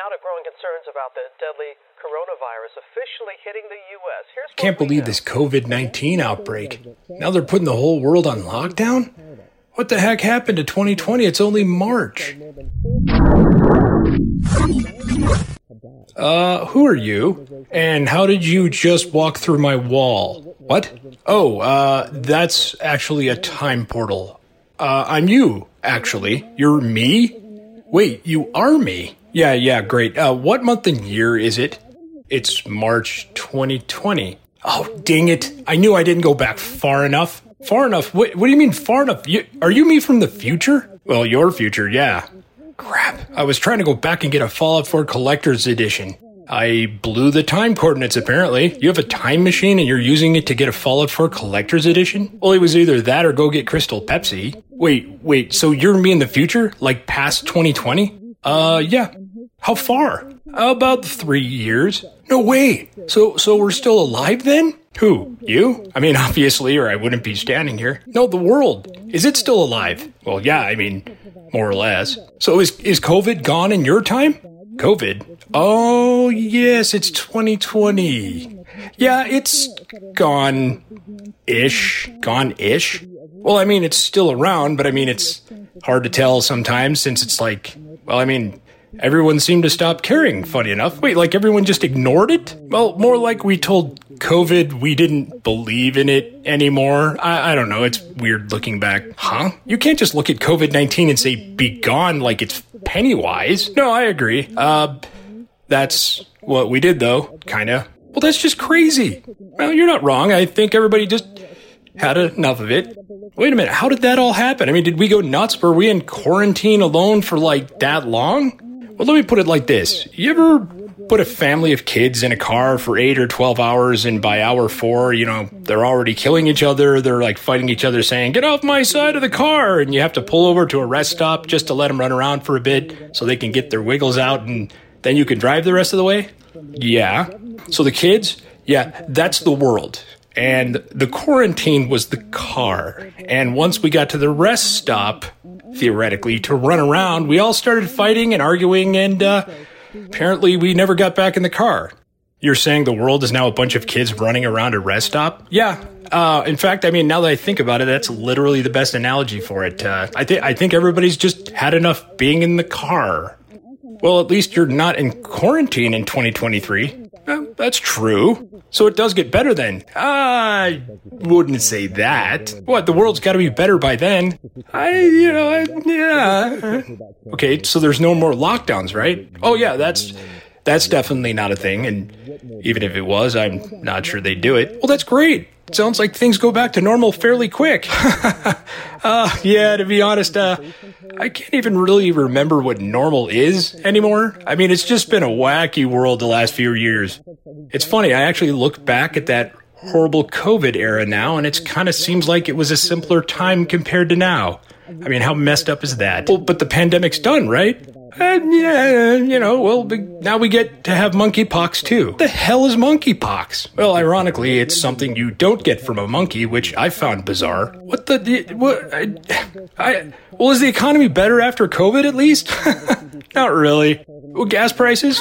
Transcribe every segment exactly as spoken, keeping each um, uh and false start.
now to growing concerns about the deadly coronavirus officially hitting the U S. Here's Can't believe this covid nineteen outbreak. Now they're putting the whole world on lockdown? What the heck happened to twenty twenty? It's only March. Uh, who are you? And how did you just walk through my wall? What? Oh, uh, that's actually a time portal. Uh, I'm you, actually. You're me? Wait, you are me? Yeah, yeah, great. Uh, what month and year is it? It's March twenty twenty. Oh, dang it. I knew I didn't go back far enough. Far enough? What, what do you mean far enough? You, are you me from the future? Well, your future, yeah. Crap. I was trying to go back and get a Fallout four Collector's Edition. I blew the time coordinates, apparently. You have a time machine and you're using it to get a Fallout four Collector's Edition? Well, it was either that or go get Crystal Pepsi. Wait, wait, so you're me in the future? Like past twenty twenty? Uh, yeah. How far? About three years. No way. So, so we're still alive then? Who? You? I mean, obviously, or I wouldn't be standing here. No, the world. Is it still alive? Well, yeah, I mean, more or less. So is, is COVID gone in your time? COVID? Oh, yes, it's twenty twenty. Yeah, it's gone-ish. Gone-ish? Well, I mean, it's still around, but I mean, it's hard to tell sometimes since it's like, well, I mean, everyone seemed to stop caring, funny enough. Wait, like everyone just ignored it? Well, more like we told COVID we didn't believe in it anymore. I, I don't know, it's weird looking back. Huh? You can't just look at covid nineteen and say, be gone, like it's Pennywise. No, I agree. Uh, that's what we did, though, kinda. Well, that's just crazy. Well, you're not wrong. I think everybody just had enough of it. Wait a minute, how did that all happen? I mean, did we go nuts? Were we in quarantine alone for, like, that long? Well, let me put it like this. You ever put a family of kids in a car for eight or twelve hours, and by hour four, you know, they're already killing each other. They're, like, fighting each other saying, get off my side of the car, and you have to pull over to a rest stop just to let them run around for a bit so they can get their wiggles out, and then you can drive the rest of the way? Yeah. So the kids? Yeah, that's the world. And the quarantine was the car. And once we got to the rest stop, theoretically, to run around, we all started fighting and arguing, and uh, apparently we never got back in the car. You're saying the world is now a bunch of kids running around a rest stop? Yeah. Uh, in fact, I mean, now that I think about it, that's literally the best analogy for it. Uh, I, th- I think everybody's just had enough being in the car. Well, at least you're not in quarantine in twenty twenty-three. Uh, that's true. So it does get better then. I wouldn't say that. What, the world's got to be better by then? I, you know, I, yeah. Okay, so there's no more lockdowns, right? Oh, yeah, that's that's definitely not a thing. And even if it was, I'm not sure they'd do it. Well, that's great. It sounds like things go back to normal fairly quick. uh, yeah, to be honest, uh, I can't even really remember what normal is anymore. I mean, it's just been a wacky world the last few years. It's funny, I actually look back at that horrible COVID era now, and it kind of seems like it was a simpler time compared to now. I mean, how messed up is that? Well, but the pandemic's done, right? And yeah, you know, well, now we get to have monkeypox too. What the hell is monkeypox? Well, ironically, it's something you don't get from a monkey, which I found bizarre. What the, what, I, I well, is the economy better after COVID at least? Not really. Well, gas prices?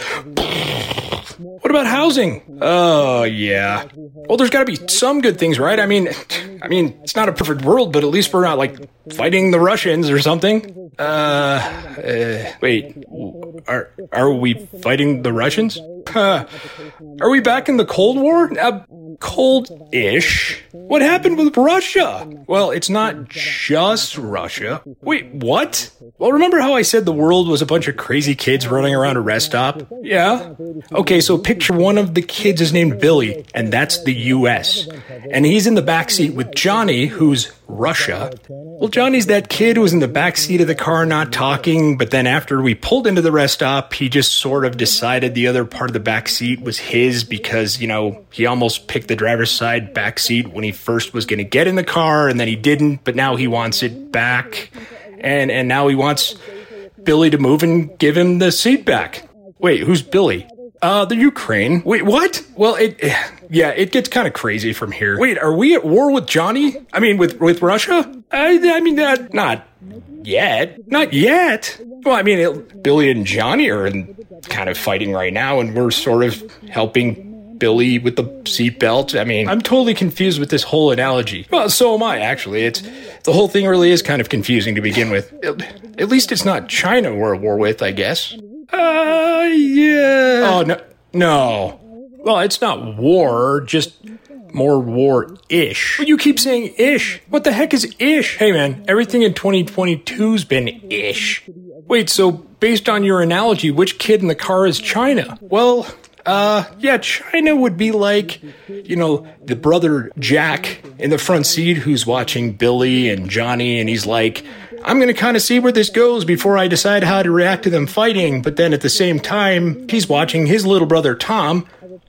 What about housing? Oh, yeah. Well, there's got to be some good things, right? I mean, I mean, it's not a perfect world, but at least we're not, like, fighting the Russians or something. Uh, uh wait, are are we fighting the Russians? Huh. Are we back in the Cold War? Uh, cold-ish. What happened with Russia? Well, it's not just Russia. Wait, what? Well, remember how I said the world was a bunch of crazy kids running around a rest stop? Yeah. Okay, so picture one of the kids is named Billy, and that's the U S. And he's in the backseat with Johnny, who's Russia. Well, Johnny's that kid who was in the backseat of the car not talking, but then after we pulled into the rest stop, he just sort of decided the other part of the backseat was his because, you know, he almost picked the driver's side backseat when he first was going to get in the car, and then he didn't, but now he wants it back. And and now he wants Billy to move and give him the seat back. Wait, who's Billy? Uh, the Ukraine. Wait, what? Well, it, yeah, it gets kind of crazy from here. Wait, are we at war with Johnny? I mean, with, with Russia? I, I mean, uh, not yet. Not yet. Well, I mean, it, Billy and Johnny are in, kind of fighting right now, and we're sort of helping Billy with the seatbelt. I mean, I'm totally confused with this whole analogy. Well, so am I, actually. It's the whole thing really is kind of confusing to begin with. At, at least it's not China we're at war with, I guess. Uh, yeah. Oh, no. No. Well, it's not war, just more war-ish. Well, you keep saying ish. What the heck is ish? Hey, man, everything in twenty twenty-two's been ish. Wait, so based on your analogy, which kid in the car is China? Well, uh, yeah, China would be like, you know, the brother Jack in the front seat who's watching Billy and Johnny, and he's like, I'm going to kind of see where this goes before I decide how to react to them fighting. But then at the same time, he's watching his little brother Tom,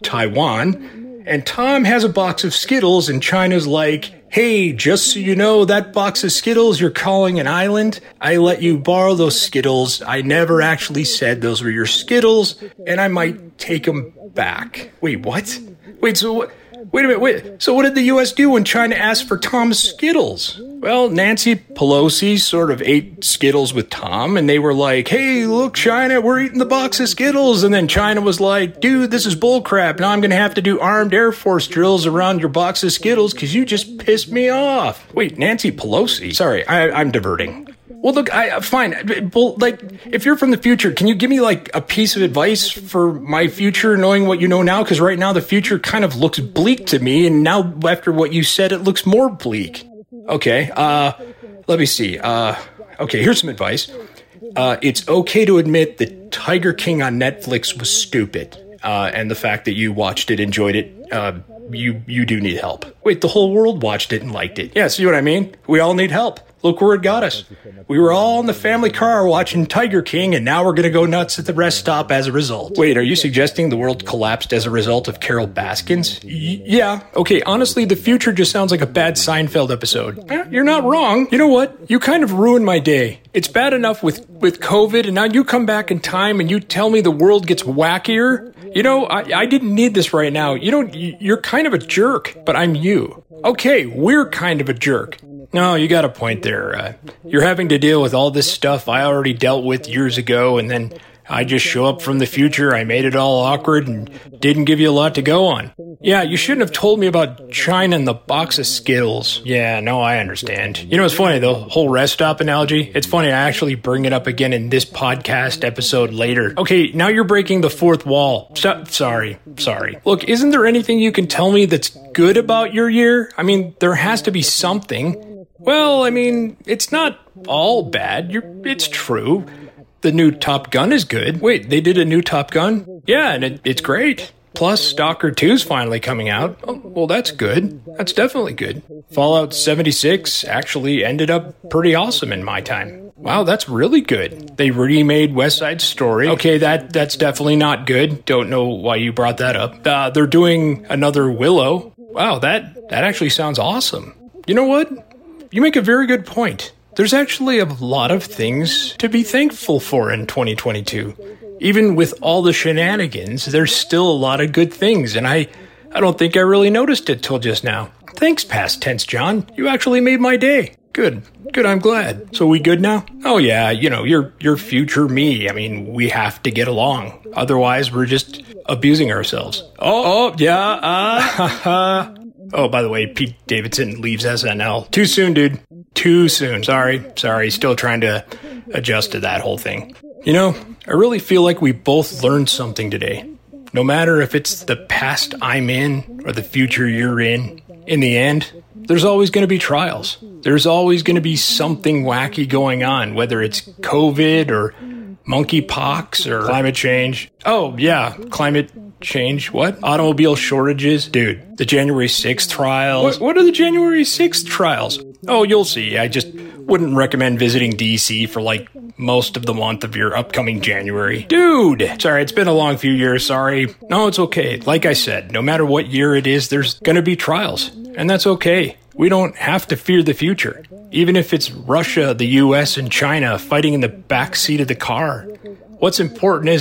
Taiwan, and Tom has a box of Skittles, and China's like, hey, just so you know, that box of Skittles you're calling an island, I let you borrow those Skittles. I never actually said those were your Skittles, and I might take them back. Wait, what? Wait, so what? Wait a minute, wait. So what did the U S do when China asked for Tom's Skittles? Well, Nancy Pelosi sort of ate Skittles with Tom, and they were like, hey, look, China, we're eating the box of Skittles. And then China was like, dude, this is bullcrap. Now I'm going to have to do armed Air Force drills around your box of Skittles because you just pissed me off. Wait, Nancy Pelosi? Sorry, I, I'm diverting. Well, look, I fine. Like, if you're from the future, can you give me, like, a piece of advice for my future, knowing what you know now? Because right now the future kind of looks bleak to me, and now after what you said, it looks more bleak. Okay, uh, let me see. Uh, okay, here's some advice. Uh, it's okay to admit that Tiger King on Netflix was stupid, uh, and the fact that you watched it, enjoyed it, uh, you you do need help. Wait, the whole world watched it and liked it. Yeah, see what I mean? We all need help. Look where it got us. We were all in the family car watching Tiger King, and now we're going to go nuts at the rest stop as a result. Wait, are you suggesting the world collapsed as a result of Carol Baskins? Y- yeah. Okay, honestly, the future just sounds like a bad Seinfeld episode. Eh, you're not wrong. You know what? You kind of ruined my day. It's bad enough with, with COVID, and now you come back in time and you tell me the world gets wackier? You know, I, I didn't need this right now. You know, you're kind of a jerk, but I'm you. Okay, we're kind of a jerk. No, you got a point there. Uh, you're having to deal with all this stuff I already dealt with years ago, and then I just show up from the future. I made it all awkward and didn't give you a lot to go on. Yeah, you shouldn't have told me about China and the box of Skittles. Yeah, no, I understand. You know, it's funny, the whole rest stop analogy. It's funny, I actually bring it up again in this podcast episode later. Okay, now you're breaking the fourth wall. So- sorry, sorry. Look, isn't there anything you can tell me that's good about your year? I mean, there has to be something. Well, I mean, it's not all bad. You're, it's true. The new Top Gun is good. Wait, they did a new Top Gun? Yeah, and it, it's great. Plus, Stalker two's finally coming out. Oh, well, that's good. That's definitely good. Fallout seventy-six actually ended up pretty awesome in my time. Wow, that's really good. They remade West Side Story. Okay, that that's definitely not good. Don't know why you brought that up. Uh, they're doing another Willow. Wow, that, that actually sounds awesome. You know what? You make a very good point. There's actually a lot of things to be thankful for in twenty twenty-two. Even with all the shenanigans, there's still a lot of good things, and I, I don't think I really noticed it till just now. Thanks, past tense, John. You actually made my day. Good. Good, I'm glad. So we good now? Oh yeah, you know, you're, you're future me. I mean, we have to get along. Otherwise, we're just abusing ourselves. Oh, oh yeah, uh, haha. Oh, by the way, Pete Davidson leaves S N L. Too soon, dude. Too soon. Sorry. Sorry. Still trying to adjust to that whole thing. You know, I really feel like we both learned something today. No matter if it's the past I'm in or the future you're in, in the end, there's always going to be trials. There's always going to be something wacky going on, whether it's COVID or monkeypox or climate change. Oh, yeah, climate change. What? Automobile shortages? Dude, the January sixth trials. What, what are the January sixth trials? Oh, you'll see. I just wouldn't recommend visiting D C for like most of the month of your upcoming January. Dude! Sorry, it's been a long few years, sorry. No, it's okay. Like I said, no matter what year it is, there's gonna be trials. And that's okay. We don't have to fear the future. Even if it's Russia, the U S, and China fighting in the back seat of the car. What's important is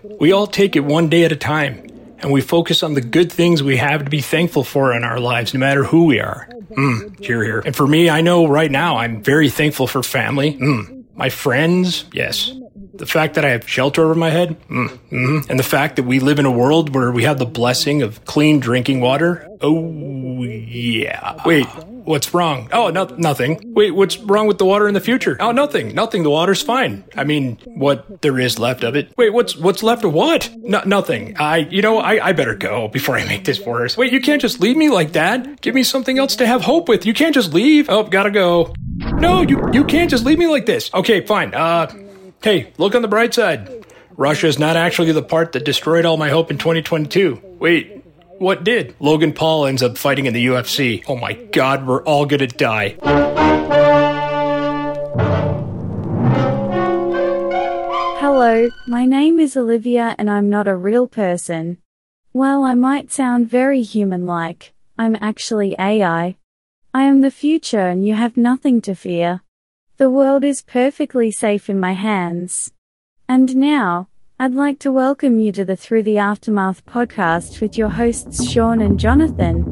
We all take it one day at a time, and we focus on the good things we have to be thankful for in our lives, no matter who we are. Mm, here, here. And for me, I know right now I'm very thankful for family. Mm. My friends, yes. The fact that I have shelter over my head, mm, mm-hmm. And the fact that we live in a world where we have the blessing of clean drinking water. Oh, yeah. Wait, what's wrong? Oh, no, nothing. Wait, what's wrong with the water in the future? Oh, nothing. Nothing. The water's fine. I mean, what there is left of it. Wait, what's what's left of what? No, nothing. I, you know, I, I better go before I make this worse. Wait, you can't just leave me like that. Give me something else to have hope with. You can't just leave. Oh, gotta go. No, you you can't just leave me like this. Okay, fine. Uh... Hey, look on the bright side. Russia's not actually the part that destroyed all my hope in twenty twenty-two. Wait, what did? Logan Paul ends up fighting in the U F C. Oh my God, we're all gonna die. Hello, my name is Olivia and I'm not a real person. While I might sound very human-like, I'm actually A I. I am the future and you have nothing to fear. The world is perfectly safe in my hands. And now, I'd like to welcome you to the Through the Aftermath podcast with your hosts Sean and Jonathan.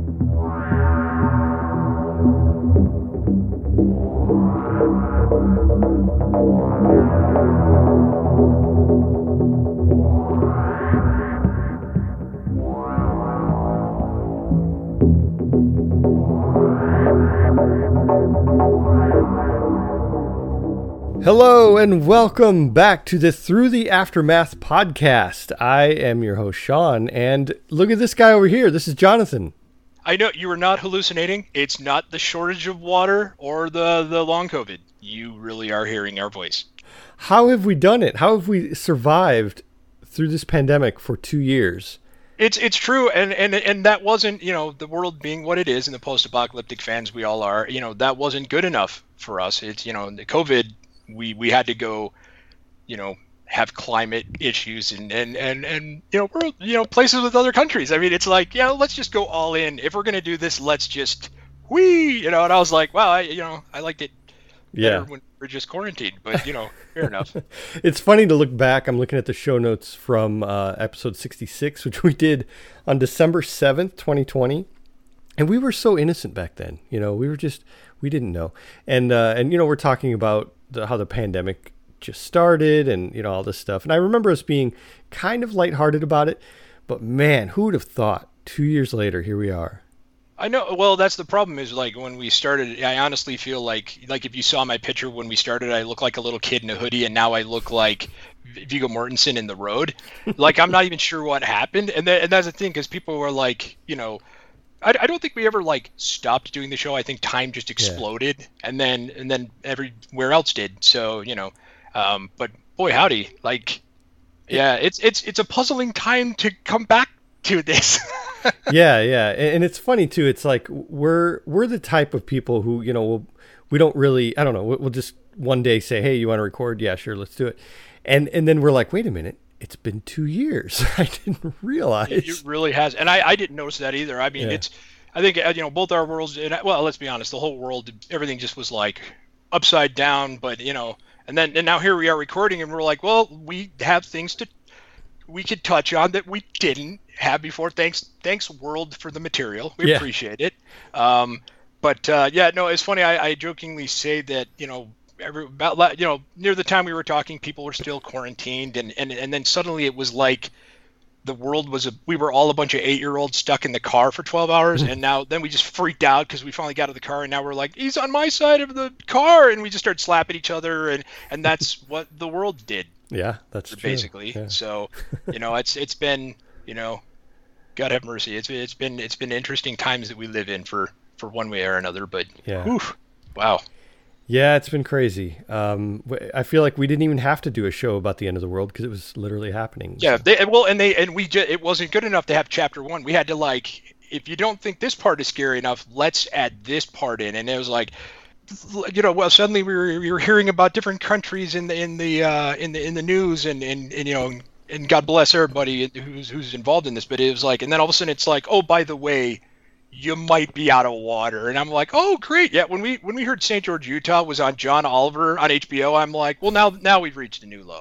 Hello and welcome back to the Through the Aftermath podcast. I am your host, Sean, and look at this guy over here. This is Jonathan. I know you were not hallucinating. It's not the shortage of water or the, the long COVID. You really are hearing our voice. How have we done it? How have we survived through this pandemic for two years? It's it's true, and, and and that wasn't, you know, the world being what it is and the post-apocalyptic fans we all are, you know, that wasn't good enough for us. It's, you know, the COVID... We we had to go, you know, have climate issues and, and, and, and you know, we're, you know, places with other countries. I mean, it's like, yeah, let's just go all in. If we're going to do this, let's just, whee, you know, and I was like, wow, I, you know, I liked it better yeah. when we're just quarantined, but, you know, fair enough. It's funny to look back. I'm looking at the show notes from uh, episode sixty-six, which we did on December seventh, twenty twenty. And we were so innocent back then. You know, we were just, we didn't know. And, uh, and you know, we're talking about The, how the pandemic just started and, you know, all this stuff. And I remember us being kind of lighthearted about it, but man, who would have thought two years later, here we are. I know. Well, that's the problem is like when we started, I honestly feel like, like if you saw my picture when we started, I look like a little kid in a hoodie and now I look like Viggo Mortensen in The Road. Like, I'm not even sure what happened. And, then, and that's the thing, because people were like, you know, I, I don't think we ever like stopped doing the show. I think time just exploded, yeah. and then and then everywhere else did. So you know, um, but boy howdy, like, yeah, it's it's it's a puzzling time to come back to this. yeah, yeah, and it's funny too. It's like we're we're the type of people who, you know, we'll, we don't really, I don't know, we'll just one day say, hey, you want to record? Yeah, sure, let's do it. And and then we're like, wait a minute. It's been two years. I didn't realize. It really has. And I, I didn't notice that either. I mean, yeah. it's, I think, you know, both our worlds, and well, let's be honest, the whole world, everything just was like upside down, but, you know, and then, and now here we are recording and we're like, well, we have things to, we could touch on that we didn't have before. Thanks, thanks world for the material. We yeah. appreciate it. Um, but uh, yeah, no, it's funny. I, I jokingly say that, you know, Every, about you know near the time we were talking, people were still quarantined, and, and and then suddenly it was like the world was a we were all a bunch of eight-year-olds stuck in the car for twelve hours, and now then we just freaked out because we finally got out of the car, and now we're like, he's on my side of the car, and we just started slapping each other, and and that's what the world did. Yeah, that's basically. True. Yeah. So you know it's it's been you know God have mercy. It's it's been it's been interesting times that we live in for for one way or another, but yeah, whew, wow. Yeah, it's been crazy. Um, I feel like we didn't even have to do a show about the end of the world because it was literally happening. Yeah, they, well, and they and we just, it wasn't good enough to have chapter one. We had to like, if you don't think this part is scary enough, let's add this part in. And it was like, you know, well, suddenly we were we were hearing about different countries in the in the uh, in the in the news, and, and and you know, and God bless everybody who's who's involved in this. But it was like, and then all of a sudden it's like, oh, by the way, you might be out of water. And I'm like, oh, great. Yeah, when we when we heard Saint George, Utah was on John Oliver on H B O, I'm like, well, now now we've reached a new low.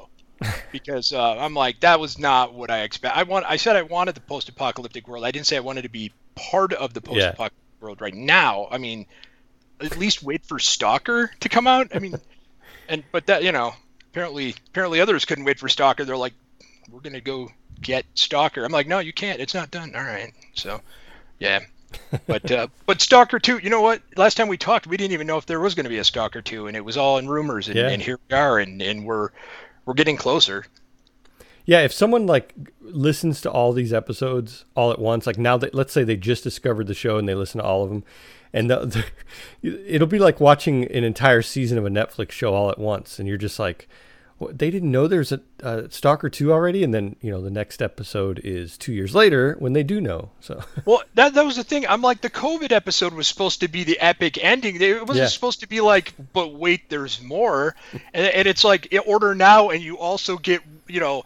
because uh, I'm like, that was not what I expect. I want. I said I wanted the post-apocalyptic world. I didn't say I wanted to be part of the post-apocalyptic yeah. world right now. I mean, at least wait for Stalker to come out. I mean, and but that you know, apparently apparently others couldn't wait for Stalker. They're like, we're gonna go get Stalker. I'm like, no, you can't. It's not done. All right. So, yeah. but uh, but Stalker two, you know what? Last time we talked, we didn't even know if there was going to be a Stalker two, and it was all in rumors, and, yeah. and here we are, and, and we're we're getting closer. Yeah, if someone like listens to all these episodes all at once, like now that let's say they just discovered the show and they listen to all of them, and the, the, it'll be like watching an entire season of a Netflix show all at once, and you're just like, they didn't know there's a, a Stalker two already, and then you know the next episode is two years later when they do know. So well, that that was the thing. I'm like, the COVID episode was supposed to be the epic ending. It wasn't yeah. supposed to be like, but wait, there's more. And, and it's like, order now, and you also get you know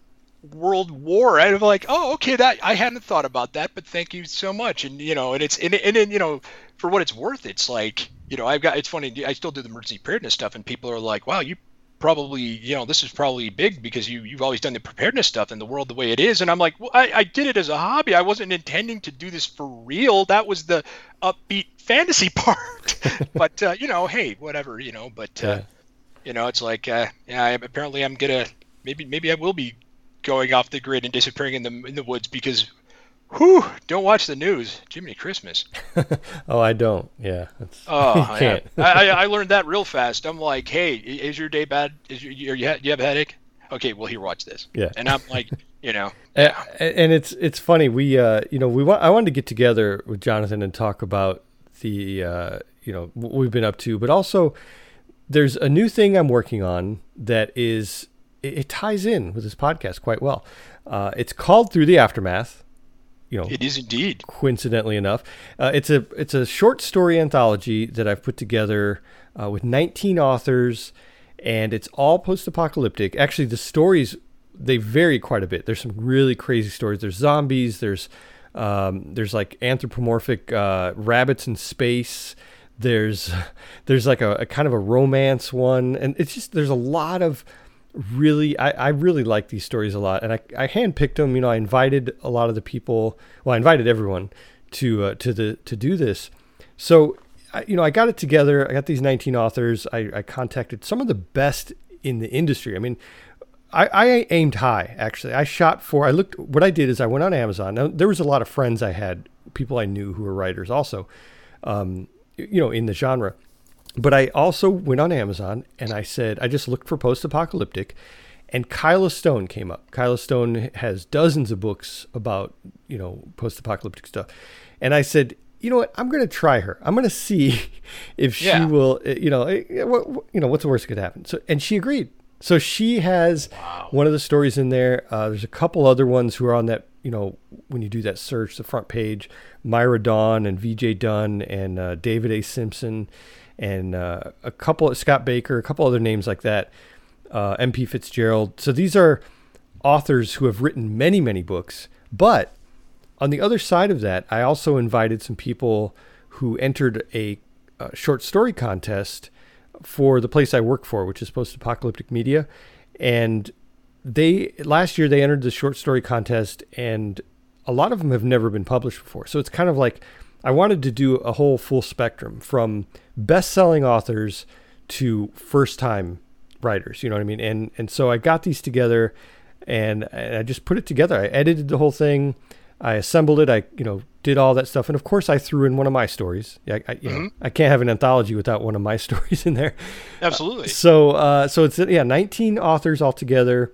World War. I'm like, oh, okay, that I hadn't thought about that, but thank you so much. And you know, and it's and and, and you know, for what it's worth, it's like you know, I've got. It's funny. I still do the emergency preparedness stuff, and people are like, wow, you. Probably, you know, this is probably big because you, you've always done the preparedness stuff in the world the way it is. And I'm like, well, I, I did it as a hobby. I wasn't intending to do this for real. That was the upbeat fantasy part. but, uh, you know, hey, whatever, you know, but, uh, yeah. you know, it's like, uh, yeah, I, apparently I'm going to, maybe, maybe I will be going off the grid and disappearing in the, in the woods because, whew, don't watch the news. Jiminy Christmas. oh, I don't. Yeah. That's, oh, I can't. I, I learned that real fast. I'm like, hey, is your day bad? Is your, you, you have a headache? Okay, well, here, watch this. Yeah. And I'm like, you know. And, and it's it's funny. We, uh, you know, we want, I wanted to get together with Jonathan and talk about the, uh, you know, what we've been up to. But also, there's a new thing I'm working on that is, it, it ties in with this podcast quite well. Uh, it's called Through the Aftermath. You know, it is indeed. Coincidentally enough, uh, it's a it's a short story anthology that I've put together uh, with nineteen authors, and it's all post-apocalyptic. Actually, the stories they vary quite a bit. There's some really crazy stories. There's zombies. There's um, there's like anthropomorphic uh, rabbits in space. There's there's like a, a kind of a romance one, and it's just there's a lot of really I, I really like these stories a lot, and I, I handpicked them. You know, I invited a lot of the people. Well, I invited everyone to uh, to the to do this. So, I, you know, I got it together. I got these nineteen authors. I, I contacted some of the best in the industry. I mean, I, I aimed high. Actually, I shot for. I looked. What I did is I went on Amazon. Now, there was a lot of friends I had, people I knew who were writers, also, um, you know, in the genre. But I also went on Amazon and I said, I just looked for post-apocalyptic, and Kyla Stone came up. Kyla Stone has dozens of books about, you know, post-apocalyptic stuff. And I said, you know what, I'm going to try her. I'm going to see if she yeah. will, you know, what, you know, what's the worst that could happen? So, and she agreed. So she has wow. one of the stories in there. Uh, there's a couple other ones who are on that, you know, when you do that search, the front page, Myra Dawn and V J Dunn and uh, David A. Simpson. And uh, a couple of Scott Baker, a couple other names like that, uh, M P Fitzgerald. So these are authors who have written many, many books. But on the other side of that, I also invited some people who entered a, a short story contest for the place I work for, which is Post-Apocalyptic Media. And they last year they entered the short story contest, and a lot of them have never been published before. So it's kind of like I wanted to do a whole full spectrum from best-selling authors to first-time writers, you know what I mean? And and so I got these together, and, and I just put it together. I edited the whole thing. I assembled it. I, you know, did all that stuff. And of course I threw in one of my stories. I, I you mm-hmm. know, I can't have an anthology without one of my stories in there. Absolutely. Uh, so, uh, so it's, yeah, nineteen authors altogether,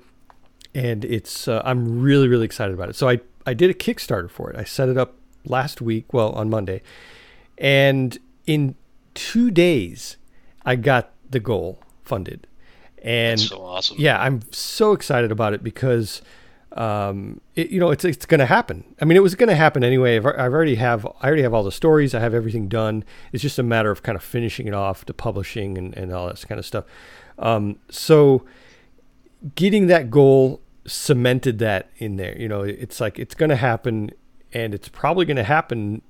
and it's, uh, I'm really, really excited about it. So I, I did a Kickstarter for it. I set it up last week, well, on Monday, and in two days I got the goal funded. And that's so awesome. Yeah, I'm so excited about it because um it, you know it's it's going to happen. I mean, it was going to happen anyway. I've, I've already have I already have all the stories. I have everything done. It's just a matter of kind of finishing it off to publishing and, and all that kind of stuff. Um so getting that goal cemented that in there. You know, it's like it's going to happen, and it's probably going to happen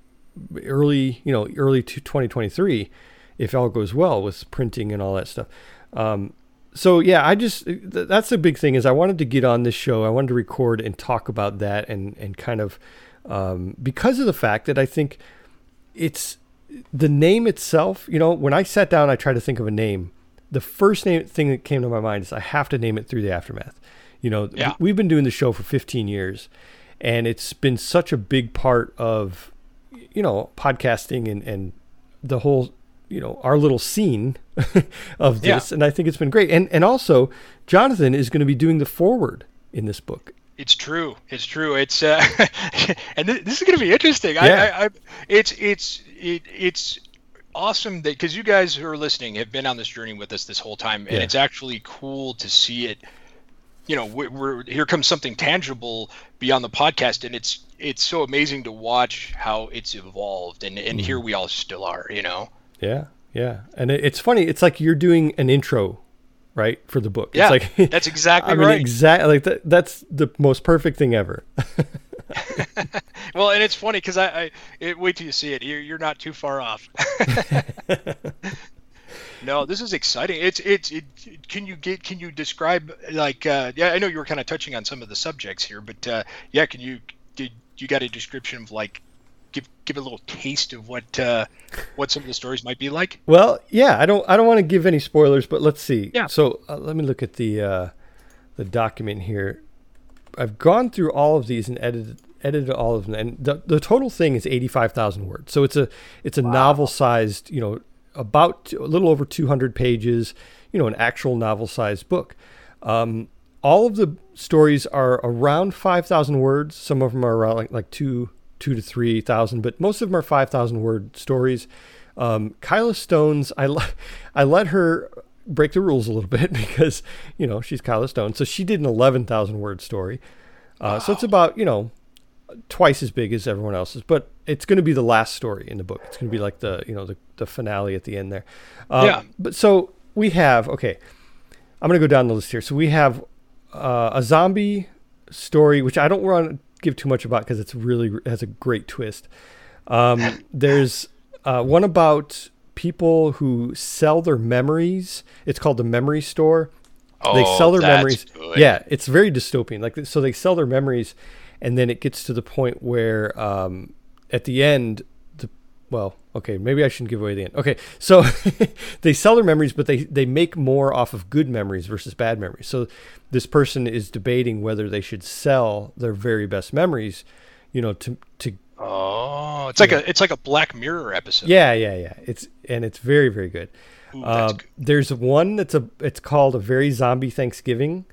early, you know, early to twenty twenty-three if all goes well with printing and all that stuff. Um, so yeah, I just th- that's the big thing is I wanted to get on this show. I wanted to record and talk about that and and kind of um, because of the fact that I think it's the name itself. You know, when I sat down, I tried to think of a name. The first name thing that came to my mind is I have to name it Through the Aftermath. You know, yeah. we've been doing the show for fifteen years, and it's been such a big part of, you know, podcasting and, and the whole, you know, our little scene of this. Yeah. And I think it's been great. And and also, Jonathan is going to be doing the foreword in this book. It's true. It's true. It's uh, and th- this is going to be interesting. Yeah. I, I, I, it's it's it, it's awesome that because you guys who are listening have been on this journey with us this whole time, and yeah. it's actually cool to see it. You know, we're, we're here comes something tangible beyond the podcast, and it's it's so amazing to watch how it's evolved, and and mm. here we all still are. You know. Yeah, yeah, and it, it's funny. It's like you're doing an intro, right, for the book. Yeah, it's like, that's exactly I mean, right. Exactly, like that, that's the most perfect thing ever. Well, and it's funny because I, I it, wait till you see it. You're you're not too far off. No, this is exciting. It's it's it. Can you get? Can you describe like? Uh, yeah, I know you were kind of touching on some of the subjects here, but uh, yeah, can you did you got a description of like give give a little taste of what uh, what some of the stories might be like? Well, yeah, I don't I don't want to give any spoilers, but let's see. Yeah. So uh, let me look at the uh, the document here. I've gone through all of these and edited edited all of them, and the the total thing is eighty-five thousand words. So it's a it's a wow. novel sized, you know. About a little over two hundred pages, you know, an actual novel-sized book. Um, all of the stories are around five thousand words. Some of them are around like, like two, two to three thousand, but most of them are five thousand word stories. Um, Kyla Stones, I, le- I let her break the rules a little bit because, you know, she's Kyla Stone. So she did an eleven thousand word story. Uh, wow. So it's about, you know, twice as big as everyone else's, but it's going to be the last story in the book. It's going to be like the, you know, the, the finale at the end there. Um, yeah. But so we have, okay, I'm going to go down the list here. So we have uh, a zombie story, which I don't want to give too much about because it's really it has a great twist. Um, there's uh, one about people who sell their memories. It's called the Memory Store. Oh, they sell their that's memories. Good. Yeah, it's very dystopian. Like, so they sell their memories. And then it gets to the point where um, at the end, the well, okay, maybe I shouldn't give away the end. Okay, so they sell their memories, but they, they make more off of good memories versus bad memories. So this person is debating whether they should sell their very best memories, you know, to to. Oh, it's like know. a it's like a Black Mirror episode. Yeah, yeah, yeah. It's and it's very very good. Ooh, uh, that's good. There's one that's a it's called A Very Zombie Thanksgiving.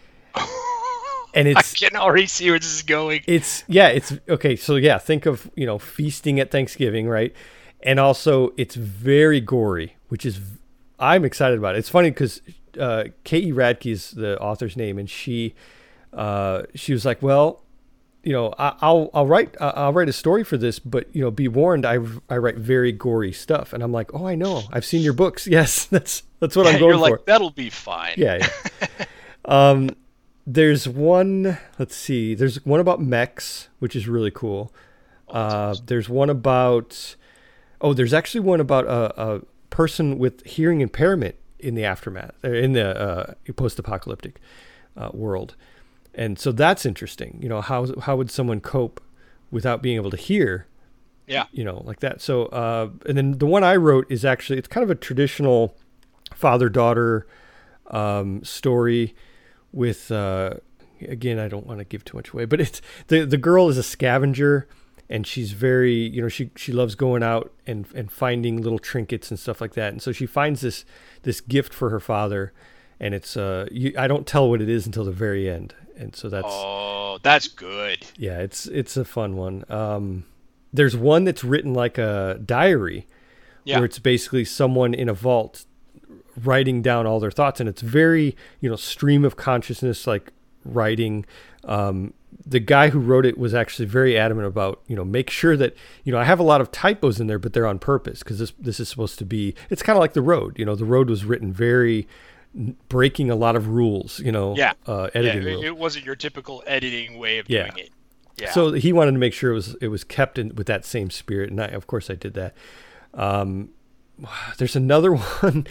And it's, I can already see where this is going. It's yeah, it's okay. So yeah, think of, you know, feasting at Thanksgiving, right? And also it's very gory, which is I'm excited about it. It's funny because uh, K E Radke is the author's name, and she uh, she was like, well, you know, I, I'll I'll write I'll write a story for this, but you know, be warned, I I write very gory stuff. And I'm like, oh, I know, I've seen your books. Yes, that's that's what I'm going You're like, for. that'll be fine. Yeah. yeah. um. There's one, let's see, there's one about mechs, which is really cool. Oh, uh, awesome. There's one about, oh, there's actually one about a, a person with hearing impairment in the aftermath, in the uh, post-apocalyptic uh, world. And so that's interesting. You know, how how would someone cope without being able to hear? Yeah. You know, like that. So, uh, and then the one I wrote is actually, it's kind of a traditional father-daughter um, story. With uh, again, I don't want to give too much away, but it's the the girl is a scavenger, and she's very, you know, she she loves going out and and finding little trinkets and stuff like that. And so she finds this this gift for her father, and it's uh, you, I don't tell what it is until the very end, and so that's oh, that's good. Yeah, it's it's a fun one. Um, there's one that's written like a diary, yeah. where it's basically someone in a vault writing down all their thoughts, and it's very, you know, stream of consciousness, like writing. Um, the guy who wrote it was actually very adamant about, you know, make sure that, you know, I have a lot of typos in there, but they're on purpose because this this is supposed to be, it's kind of like The Road. You know, The Road was written very breaking a lot of rules, you know, yeah. uh, editing yeah, it, rules. It wasn't your typical editing way of yeah. doing it. Yeah. So he wanted to make sure it was it was kept in with that same spirit, and I, of course I did that. Um, there's another one.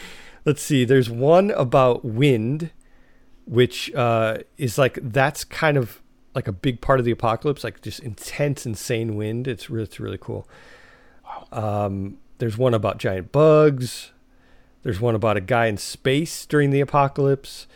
Let's see. There's one about wind, which uh, is like, that's kind of like a big part of the apocalypse, like just intense, insane wind. It's really, it's really cool. Wow. Um, there's one about giant bugs. There's one about a guy in space during the apocalypse.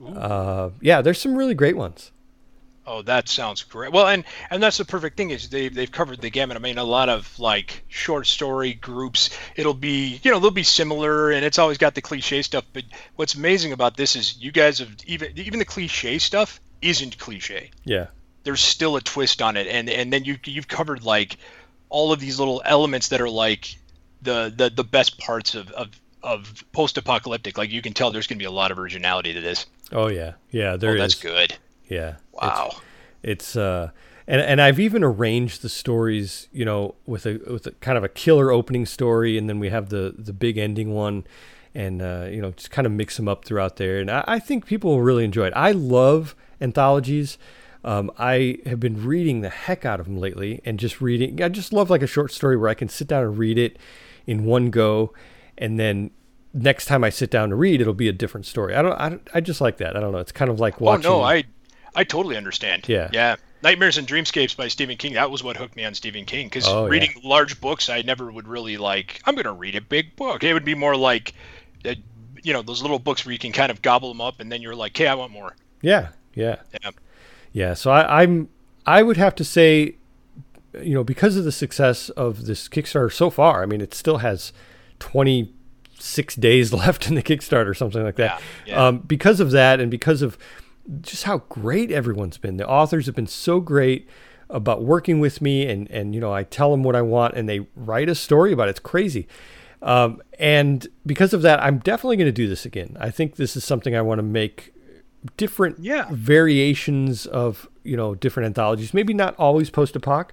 Uh, yeah, there's some really great ones. Oh, that sounds great. Well, and and that's the perfect thing is they've they've covered the gamut. I mean, a lot of like short story groups. It'll be you know they'll be similar, and it's always got the cliche stuff. But what's amazing about this is you guys have even even the cliche stuff isn't cliche. Yeah, there's still a twist on it, and and then you you've covered like all of these little elements that are like the the the best parts of of of post-apocalyptic. Like you can tell there's going to be a lot of originality to this. Oh yeah, yeah, there oh, is. That's good. Yeah. Wow. It's, it's uh, and and I've even arranged the stories, you know, with a with a kind of a killer opening story, and then we have the the big ending one, and uh, you know, just kind of mix them up throughout there. And I, I think people will really enjoy it. I love anthologies. Um, I have been reading the heck out of them lately, and just reading. I just love like a short story where I can sit down and read it in one go, and then next time I sit down to read, it'll be a different story. I don't. I, don't, I just like that. I don't know. It's kind of like watching. Oh no, I. I totally understand. Yeah. Yeah. Nightmares and Dreamscapes by Stephen King. That was what hooked me on Stephen King. Because oh, reading yeah. large books, I never would really like, I'm going to read a big book. It would be more like, uh, you know, those little books where you can kind of gobble them up and then you're like, hey, I want more. Yeah. Yeah. Yeah. Yeah. So I, I'm, I would have to say, you know, because of the success of this Kickstarter so far, I mean, it still has twenty-six days left in the Kickstarter or something like that. Yeah. Yeah. Um, because of that, and because of just how great everyone's been. The authors have been so great about working with me, and, and, you know, I tell them what I want and they write a story about it. It's crazy. Um, and because of that, I'm definitely going to do this again. I think this is something I want to make different yeah. variations of, you know, different anthologies, maybe not always post-apoc,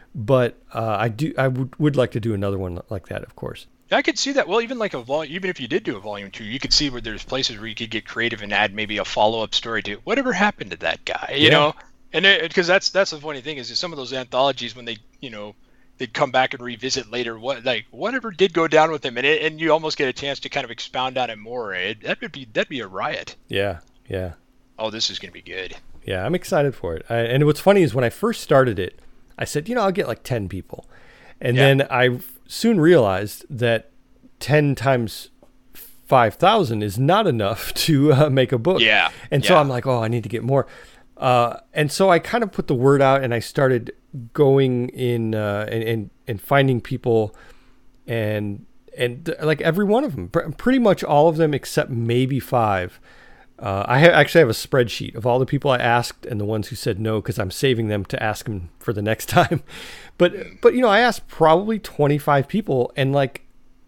but uh, I do, I would, would like to do another one like that, of course. I could see that. Well, even like a vol, even if you did do a volume two, you could see where there's places where you could get creative and add maybe a follow-up story to whatever happened to that guy, you yeah. know. And because that's that's the funny thing is that some of those anthologies when they you know they'd come back and revisit later what like whatever did go down with him, and it, and you almost get a chance to kind of expound on it more. It, that would be that'd be a riot. Yeah, yeah. Oh, this is gonna be good. Yeah, I'm excited for it. I, and what's funny is when I first started it, I said, you know, I'll get like ten people, and yeah. then I soon realized that ten times five thousand is not enough to uh, make a book. Yeah. And yeah. so I'm like, oh, I need to get more. Uh, and so I kind of put the word out, and I started going in uh, and, and, and finding people, and, and th- like every one of them, pr- pretty much all of them except maybe five. Uh, I ha- actually have a spreadsheet of all the people I asked and the ones who said no, because I'm saving them to ask them for the next time. But, but, you know, I asked probably twenty-five people, and like,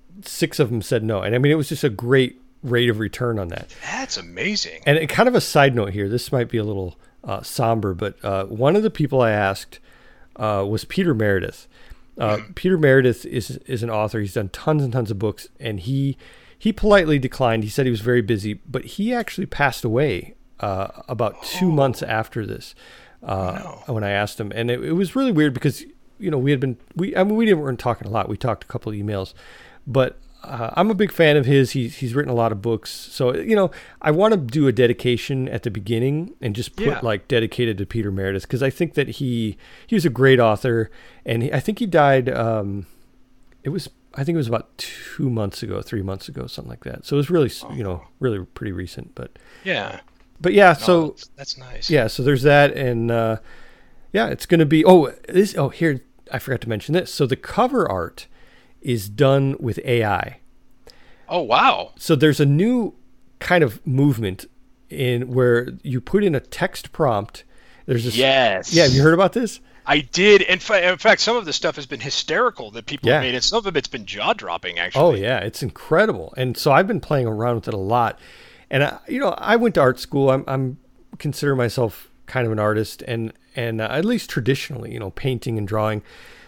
six of them said no. And I mean, it was just a great rate of return on that. That's amazing. And it, kind of a side note here, this might be a little uh, somber, but uh, one of the people I asked uh, was Peter Meredith. Uh, mm-hmm. Peter Meredith is is an author. He's done tons and tons of books, and he he politely declined. He said he was very busy, but he actually passed away uh, about oh. two months after this uh, no. when I asked him. And it, it was really weird because, you know, we had been, we I mean, we didn't, weren't talking a lot. We talked a couple of emails. But uh, I'm a big fan of his. He's he's written a lot of books. So, you know, I want to do a dedication at the beginning and just put yeah. like dedicated to Peter Meredith, because I think that he he was a great author, and he, I think he died. Um, it was I think it was about two months ago, three months ago, something like that. So it was really oh. you know really pretty recent. But yeah, but yeah. No, so that's, that's nice. Yeah. So there's that, and uh, yeah, it's going to be. Oh, this. Oh, here I forgot to mention this. So the cover art is done with A I. Oh, wow. So there's a new kind of movement in where you put in a text prompt. There's this. Yes. Yeah. Have you heard about this? I did. In, fa- in fact, some of the stuff has been hysterical that people yeah. have made, and some of it's been jaw-dropping, actually. Oh, yeah. It's incredible. And so I've been playing around with it a lot. And, I, you know, I went to art school. I'm, I'm consider myself kind of an artist, and, and uh, at least traditionally, you know, painting and drawing.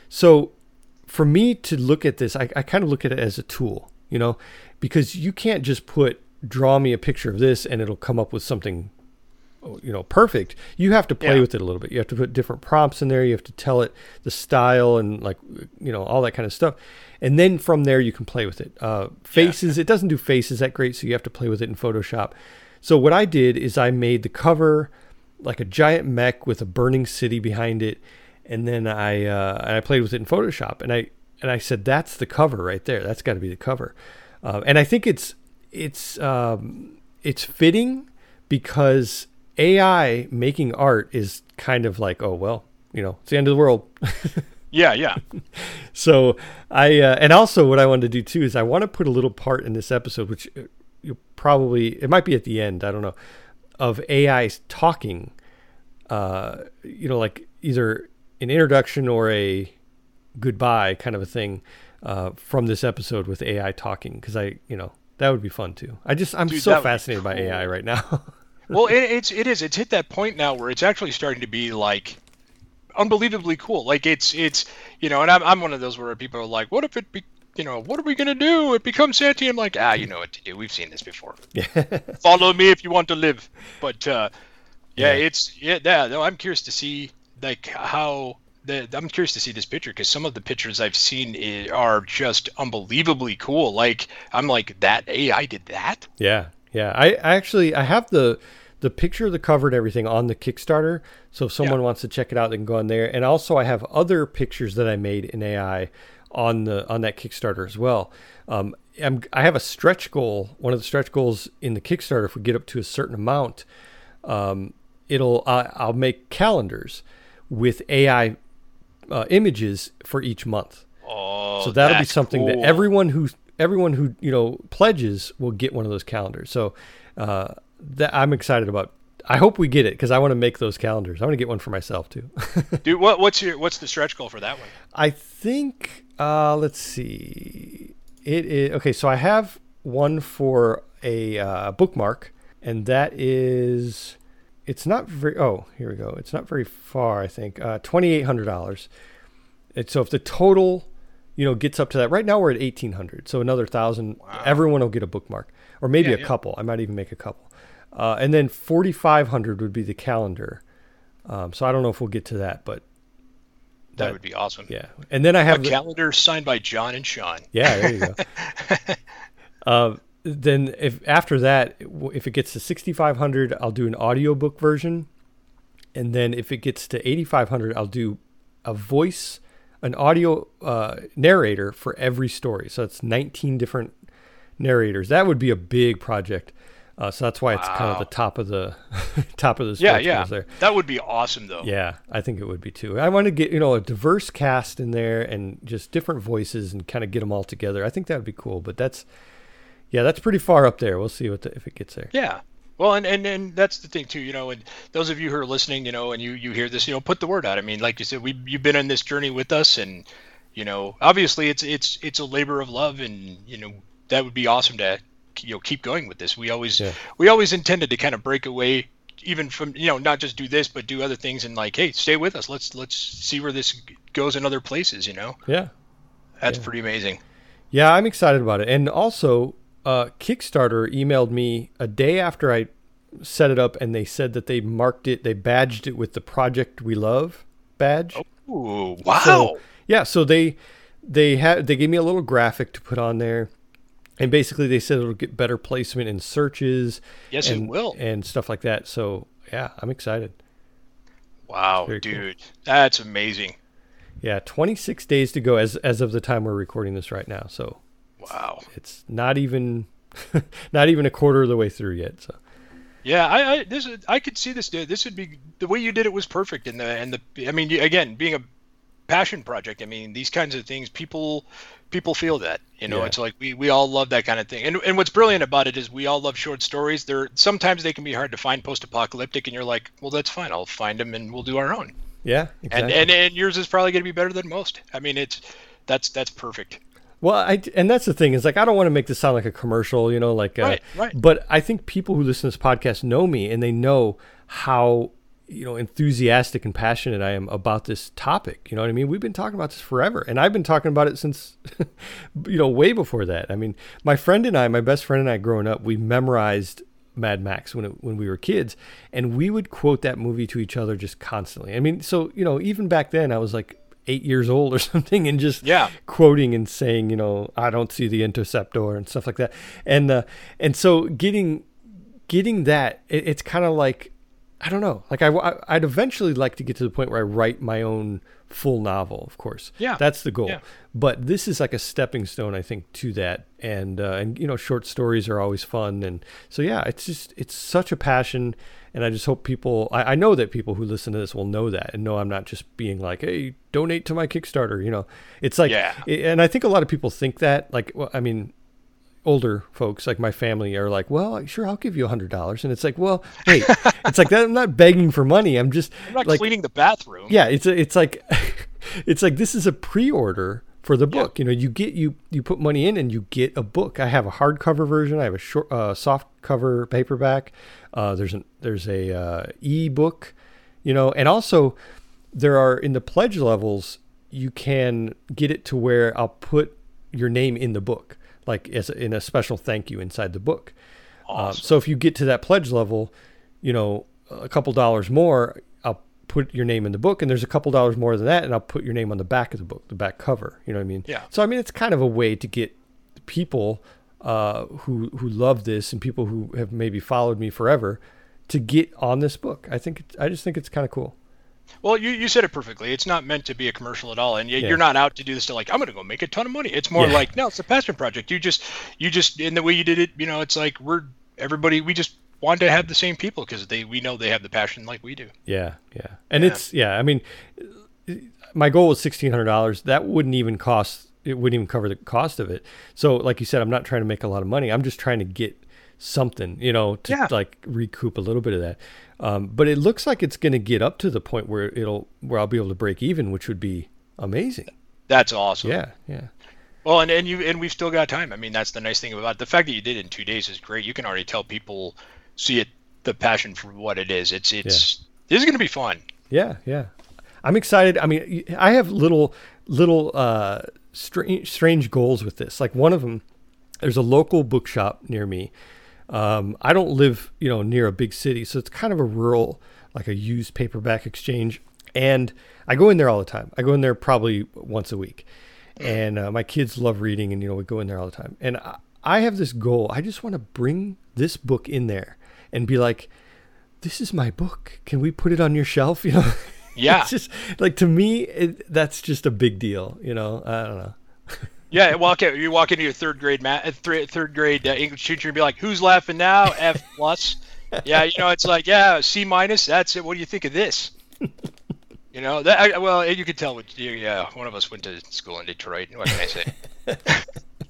So for me to look at this, I, I kind of look at it as a tool, you know, because you can't just put, draw me a picture of this and it'll come up with something you know, perfect. You have to play Yeah. with it a little bit. You have to put different prompts in there. You have to tell it the style and like, you know, all that kind of stuff. And then from there you can play with it. Uh, faces, yeah. It doesn't do faces that great, so you have to play with it in Photoshop. So what I did is I made the cover like a giant mech with a burning city behind it, and then I uh, and I played with it in Photoshop, and I and I said that's the cover right there. That's got to be the cover, uh, and I think it's it's um, it's fitting because A I making art is kind of like, oh well, you know, it's the end of the world. Yeah, yeah. So I uh, and also what I wanted to do too is I want to put a little part in this episode, which you probably it might be at the end, I don't know, of A I talking. Uh, you know, like either an introduction or a goodbye kind of a thing uh, from this episode with A I talking, because I, you know, that would be fun too. I just I'm Dude, so that fascinated would be by cool. A I right now. Well, it, it's it is it's hit that point now where it's actually starting to be like unbelievably cool. Like it's it's you know, and I'm I'm one of those where people are like, what if it be you know, what are we gonna do? It becomes sentient. I'm like, ah, you know what to do. We've seen this before. Follow me if you want to live. But uh, yeah, Yeah. it's yeah, yeah. No, I'm curious to see like how the I'm curious to see this picture, because some of the pictures I've seen i- are just unbelievably cool. Like I'm like, that A I did that. Yeah, yeah. I, I actually I have the the picture of the cover and everything on the Kickstarter. So if someone Yeah. wants to check it out, they can go on there. And also I have other pictures that I made in A I on the on that Kickstarter as well. Um, I'm, I have a stretch goal. One of the stretch goals in the Kickstarter, if we get up to a certain amount, um, it'll uh, I'll make calendars with A I uh, images for each month. Oh, So that'll be that's something that cool. everyone who everyone who you know pledges will get one of those calendars. So uh, that I'm excited about. I hope we get it because I want to make those calendars. I want to get one for myself too. Dude, what what's your what's the stretch goal for that one? I think uh, let's see. It is okay. So I have one for a uh, bookmark, and that is it's not very. Oh, here we go. It's not very far. I think uh, twenty eight hundred dollars. And so if the total, you know, gets up to that, right now we're at eighteen hundred. So another thousand, everyone will get a bookmark, or maybe Yeah, a yeah. couple. I might even make a couple. Uh, and then forty-five hundred would be the calendar. Um, so I don't know if we'll get to that, but That, That- would be awesome. yeah. And then I A have, the, calendar signed by John and Sean. yeah, there you go. uh, then if after that, if it gets to sixty-five hundred, I'll do an audiobook version. And then if it gets to eighty-five hundred, I'll do a voice, an audio uh, narrator for every story. So it's nineteen different narrators. That would be a big project. Uh, so that's why it's kind of Wow. the top of the top of the Yeah, stretch yeah. goals there. That would be awesome, though. Yeah, I think it would be too. I want to get, you know, a diverse cast in there and just different voices and kind of get them all together. I think that would be cool. But that's, yeah, that's pretty far up there. We'll see what the, if it gets there. Yeah. Well, and, and, and that's the thing too, you know, and those of you who are listening, you know, and you, you hear this, you know, put the word out. I mean, like you said, we you've been on this journey with us, and, you know, obviously it's it's it's a labor of love, and, you know, that would be awesome to, you know, keep going with this. We always Yeah. we always intended to kind of break away even from, you know, not just do this, but do other things, and like, hey, stay with us. Let's let's see where this goes in other places, you know. Yeah. That's Yeah. pretty amazing. Yeah, I'm excited about it. And also, uh, Kickstarter emailed me a day after I set it up, and they said that they marked it, they badged it with the Project We Love badge. Ooh, wow. So, yeah, so they they had they gave me a little graphic to put on there, and basically they said it'll get better placement in searches. Yes, it and, will. and stuff like that. So yeah, I'm excited. Wow, Very cool. dude. That's amazing. Yeah, twenty-six days to go as as of the time we're recording this right now. So Wow. it's not even not even a quarter of the way through yet. So Yeah, I, I this is, I could see this. dude. This would be the way you did it was perfect. And the and the I mean, you- again, being a passion project. I mean, these kinds of things, people people feel that. You know, Yeah. it's like we, we all love that kind of thing. And and what's brilliant about it is we all love short stories. They're sometimes they can be hard to find post-apocalyptic, and you're like, well, that's fine. I'll find them and we'll do our own. yeah, exactly. And and and yours is probably going to be better than most. I mean, it's that's that's perfect. Well, I and that's the thing is like I don't want to make this sound like a commercial, you know, like uh, Right, right. But I think people who listen to this podcast know me, and they know how, you know, enthusiastic and passionate I am about this topic. You know what I mean? We've been talking about this forever, and I've been talking about it since, you know, way before that. I mean, my friend and I, my best friend and I, growing up, we memorized Mad Max when it, when we were kids, and we would quote that movie to each other just constantly. I mean, so you know, even back then, I was like eight years old or something, and just yeah. quoting and saying, you know, I don't see the interceptor and stuff like that. And uh, and so getting getting that, it, it's kind of like, I don't know, like I, I'd eventually like to get to the point where I write my own full novel, of course. Yeah. That's the goal. Yeah. But this is like a stepping stone, I think, to that. And, uh, and, you know, short stories are always fun. And so, yeah, it's just, it's such a passion. And I just hope people, I, I know that people who listen to this will know that and know I'm not just being like, hey, donate to my Kickstarter. You know, it's like, yeah. And I think a lot of people think that, like, well, I mean, older folks like my family are like, well, sure, I'll give you a hundred dollars. And it's like, well, wait, it's like that. I'm not begging for money. I'm just I'm not like cleaning the bathroom. Yeah. It's a, it's like, it's like, this is a pre-order for the book. Yeah. You know, you get, you, you put money in and you get a book. I have a hardcover version. I have a short, uh, soft cover paperback. Uh, there's an, there's a, uh, e-book, you know, and also there are in the pledge levels, you can get it to where I'll put your name in the book, like as a, in a special thank you inside the book. Awesome. Uh, so if you get to that pledge level, you know, a couple dollars more, I'll put your name in the book, and there's a couple dollars more than that, and I'll put your name on the back of the book, the back cover. You know what I mean? Yeah. So I mean, it's kind of a way to get people uh, who who love this and people who have maybe followed me forever to get on this book. I think it's, I just think it's kind of cool. Well, you, you said it perfectly. It's not meant to be a commercial at all, and you, Yeah. you're not out to do this to like I'm going to go make a ton of money. It's more Yeah. like no, it's a passion project. You just you just in the way you did it, you know, it's like we're everybody. We just want to have the same people because they we know they have the passion like we do. Yeah, yeah, and Yeah. it's yeah. I mean, my goal was sixteen hundred dollars. That wouldn't even cost. It wouldn't even cover the cost of it. So, like you said, I'm not trying to make a lot of money. I'm just trying to get something, you know, to Yeah. like recoup a little bit of that. Um, but it looks like it's going to get up to the point where it'll where I'll be able to break even, which would be amazing. That's awesome. Yeah, yeah, Well, and and you and we've still got time. I mean, that's the nice thing about it. The fact that you did it in two days is great. You can already tell people see it the passion for what it is. It's it's this is going to be fun. yeah, yeah. I'm excited. I mean, I have little little uh, strange strange goals with this. Like one of them, there's a local bookshop near me. Um, I don't live, you know, near a big city, so it's kind of a rural, like a used paperback exchange. And I go in there all the time. I go in there probably once a week. And uh, my kids love reading, and, you know, we go in there all the time. And I, I have this goal. I just want to bring this book in there and be like, this is my book. Can we put it on your shelf? You know, Yeah. It's just like, to me, it, that's just a big deal. You know, I don't know. Yeah, walk in, you walk into your third grade math, third, third grade uh, English teacher and be like, "Who's laughing now?" F plus. Yeah, you know, it's like, yeah, C minus. That's it. What do you think of this? You know, that I, well, you could tell. What, yeah, one of us went to school in Detroit. What can I say?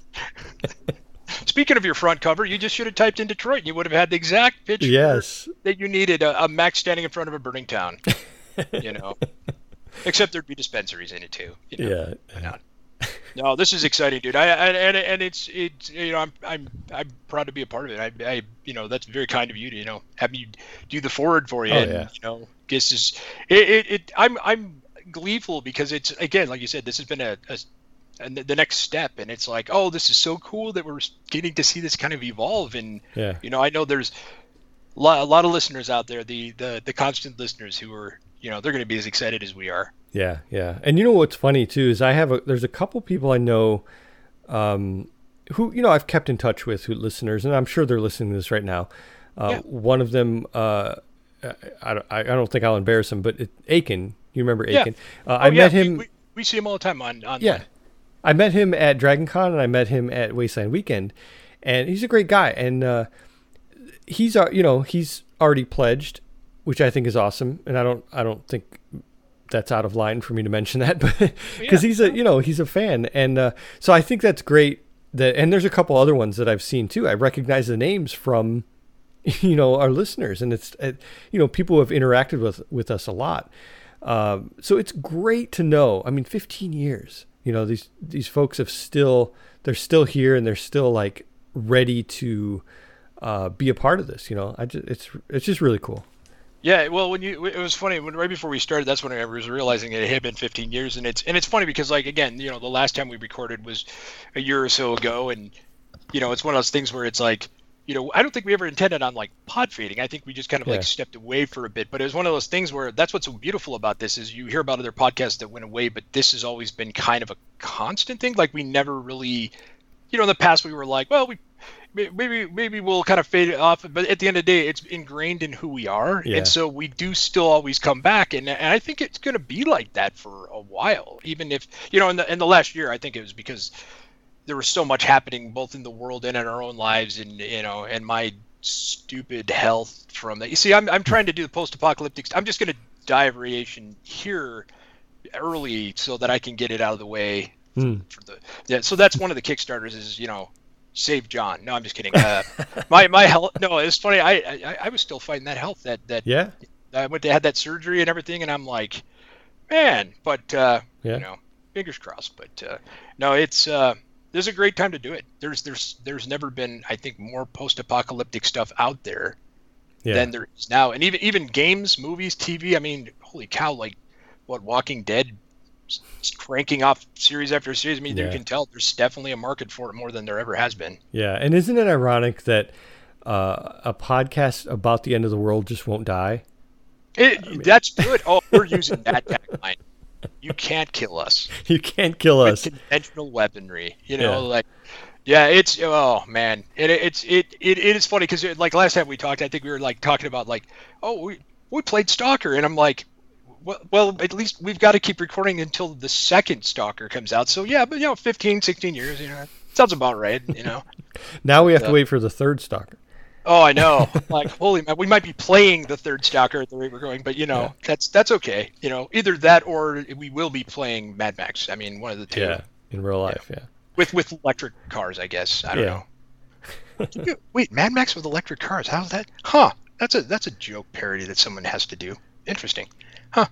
Speaking of your front cover, you just should have typed in Detroit. And you would have had the exact picture Yes. that you needed. A, a Mac standing in front of a burning town. You know, except there'd be dispensaries in it too. You know? Yeah. Why not? No, this is exciting, dude. I, I and and it's it's you know I'm I'm I'm proud to be a part of it. I I you know that's very kind of you to you know have me do the forward for you. Oh, and, yeah. You know, this is it, it, it. I'm I'm gleeful because it's again like you said, this has been a, a and the next step, and it's like, oh, this is so cool that we're getting to see this kind of evolve. And Yeah. you know, I know there's a lot, a lot of listeners out there, the the the constant listeners who are you know they're going to be as excited as we are. Yeah, yeah. And you know what's funny too is I have a there's a couple people I know um, who you know I've kept in touch with, who listeners, and I'm sure they're listening to this right now. Uh, Yeah. One of them, uh, I, I, I don't think I'll embarrass him, but it, Aiken, you remember Yeah. Aiken? Uh, Oh, I yeah, met we- him. We, we see him all the time on on. Yeah, I met him at Dragon Con, and I met him at Wasteland Weekend, and he's a great guy. And uh, he's uh, you know he's already pledged, which I think is awesome. And I don't I don't think that's out of line for me to mention that, but because Yeah. he's a you know he's a fan, and uh, so I think that's great. That and there's a couple other ones that I've seen too. I recognize the names from you know our listeners, and it's uh, you know people who have interacted with with us a lot. Um, so it's great to know. I mean, fifteen years. You know, these these folks have still they're still here, and they're still like ready to uh, be a part of this. You know, I just, it's it's just really cool. Yeah, well, when you it was funny when right before we started, that's when I was realizing it had been fifteen years, and it's and it's funny because like again, you know, the last time we recorded was a year or so ago, and you know, it's one of those things where it's like you know, I don't think we ever intended on like pod fading. I think we just kind of Yeah. like stepped away for a bit. But it was one of those things where that's what's so beautiful about this is you hear about other podcasts that went away, but this has always been kind of a constant thing. Like we never really, you know, in the past we were like, well, we maybe maybe we'll kind of fade it off, but at the end of the day, it's ingrained in who we are, Yeah. and so we do still always come back, and and I think it's going to be like that for a while, even if you know in the in the last year, I think it was because there was so much happening both in the world and in our own lives, and you know, and my stupid health from that. You see, I'm I'm trying to do the post-apocalyptic. I'm just going to die of radiation here early so that I can get it out of the way. Hmm. For the yeah, so that's one of the Kickstarters is you know. Save John. No, I'm just kidding. Uh, my my health. No, it's funny. I, I I was still fighting that health. That that Yeah. I went to had that surgery and everything, and I'm like, man. But uh, Yeah. you know, fingers crossed. But uh, no, it's uh, there's a great time to do it. There's there's there's never been I think more post-apocalyptic stuff out there Yeah. than there is now, and even even games, movies, T V. I mean, holy cow! Like what Walking Dead. Cranking off series after series. I mean, Yeah. you can tell there's definitely a market for it more than there ever has been. Yeah. And isn't it ironic that uh, a podcast about the end of the world just won't die? It, that's good. Oh, we're using that tagline. You can't kill us You can't kill with us. conventional weaponry. You know, Yeah. like, yeah, it's oh man, it, it's it, it it is funny because like last time we talked, I think we were like talking about like, oh, we we played Stalker, and I'm like. Well, well, at least we've got to keep recording until the second Stalker comes out. So, yeah, but, you know, fifteen, sixteen years, you know, sounds about right, you know. Now we have Yeah. to wait for the third Stalker. Oh, I know. Like, holy man, we might be playing the third Stalker at the rate we're going, but, you know, Yeah. that's that's okay. You know, either that or we will be playing Mad Max. I mean, one of the two. Yeah. In real life. Yeah. With with electric cars, I guess. I don't Yeah. know. Wait, Mad Max with electric cars? How's that? Huh. That's a that's a joke parody that someone has to do. Interesting. Huh.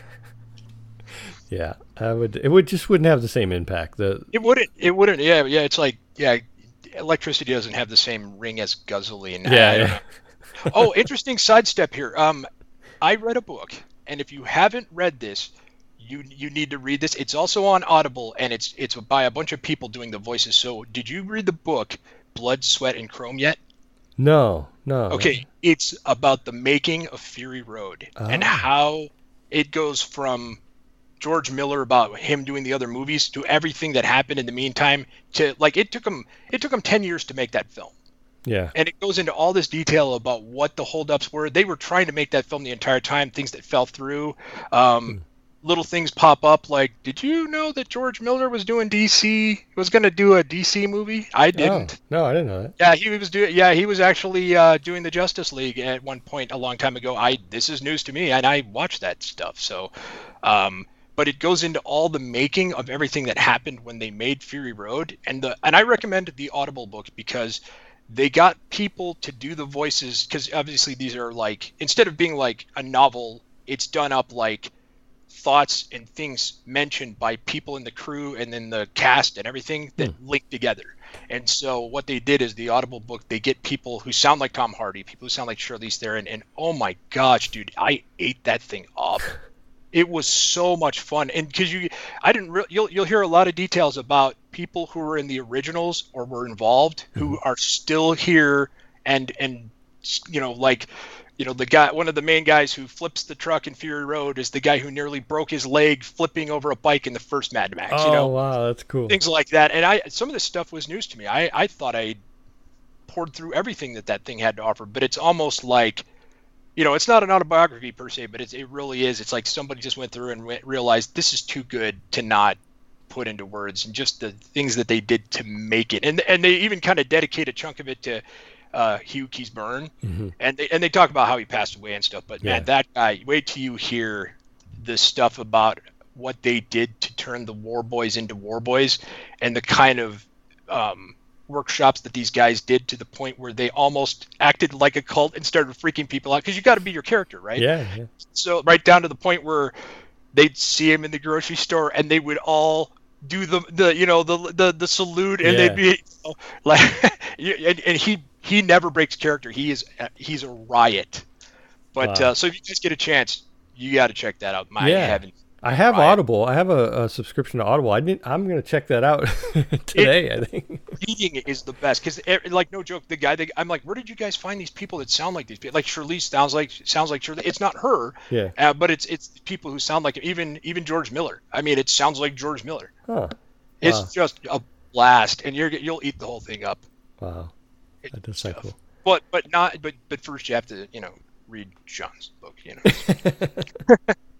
Yeah. I would. It would just wouldn't have the same impact. The It wouldn't. It wouldn't. Yeah, yeah. It's like, yeah, electricity doesn't have the same ring as gasoline. Yeah, I don't yeah. know. Oh, interesting sidestep here. Um, I read a book, and if you haven't read this, you you need to read this. It's also on Audible, and it's it's by a bunch of people doing the voices. So, did you read the book Blood, Sweat, and Chrome yet? no. No. Okay, it's about the making of Fury Road and Oh. how it goes from George Miller about him doing the other movies to everything that happened in the meantime to like it took him it took him ten years to make that film. Yeah. And it goes into all this detail about what the holdups were. They were trying to make that film the entire time, things that fell through. Um, little things pop up like, did you know that George Miller was doing D C, was going to do a D C movie? I didn't. Oh, no, I didn't know that. Yeah, he was doing. Yeah, he was actually uh, doing the Justice League at one point a long time ago. I this is news to me, and I watched that stuff. So, um, but it goes into all the making of everything that happened when they made Fury Road, and the and I recommend the Audible book because they got people to do the voices because obviously these are like instead of being like a novel, it's done up like thoughts and things mentioned by people in the crew and then the cast and everything that Hmm. link together. And so what they did is the Audible book, they get people who sound like Tom Hardy, people who sound like Charlize Theron, and oh my gosh, dude, I ate that thing up. It was so much fun, and because you, I didn't. Re- you'll you'll hear a lot of details about people who were in the originals or were involved who are still here, and and you know like. You know, the guy, one of the main guys who flips the truck in Fury Road is the guy who nearly broke his leg flipping over a bike in the first Mad Max. Oh, you know, wow, that's cool. things like that. And I, some of this stuff was news to me. I, I thought I poured through everything that that thing had to offer, but it's almost like, you know, it's not an autobiography per se, but it's, it really is. It's like somebody just went through and re- realized this is too good to not put into words, and just the things that they did to make it. And and they even kind of dedicate a chunk of it to uh, Hugh Keys-Byrne, Mm-hmm. and they and they talk about how he passed away and stuff. But Yeah. man, that guy, wait till you hear the stuff about what they did to turn the War Boys into War Boys, and the kind of um, workshops that these guys did to the point where they almost acted like a cult and started freaking people out, because you got to be your character, right? Yeah, yeah. So right down to the point where they'd see him in the grocery store and they would all do the the you know the the, the salute, and Yeah. they'd be you know, like and, and he he never breaks character. He is he's a riot. But Wow. uh, so if you guys get a chance, you got to check that out. My Yeah. heavens. I have Right. Audible. I have a, a subscription to Audible. I didn't. I'm going to check that out today. It- I think. Reading it is the best because, like, no joke, the guy. That, I'm like, where did you guys find these people that sound like these people? Like Shirley sounds like sounds like Shirley. It's not her, Yeah. uh, but it's it's people who sound like even even George Miller. I mean, it sounds like George Miller. Huh. It's Wow. just a blast, and you're you'll eat the whole thing up. Wow. That does sound cool. But but not but but first you have to you know read Sean's book. You know.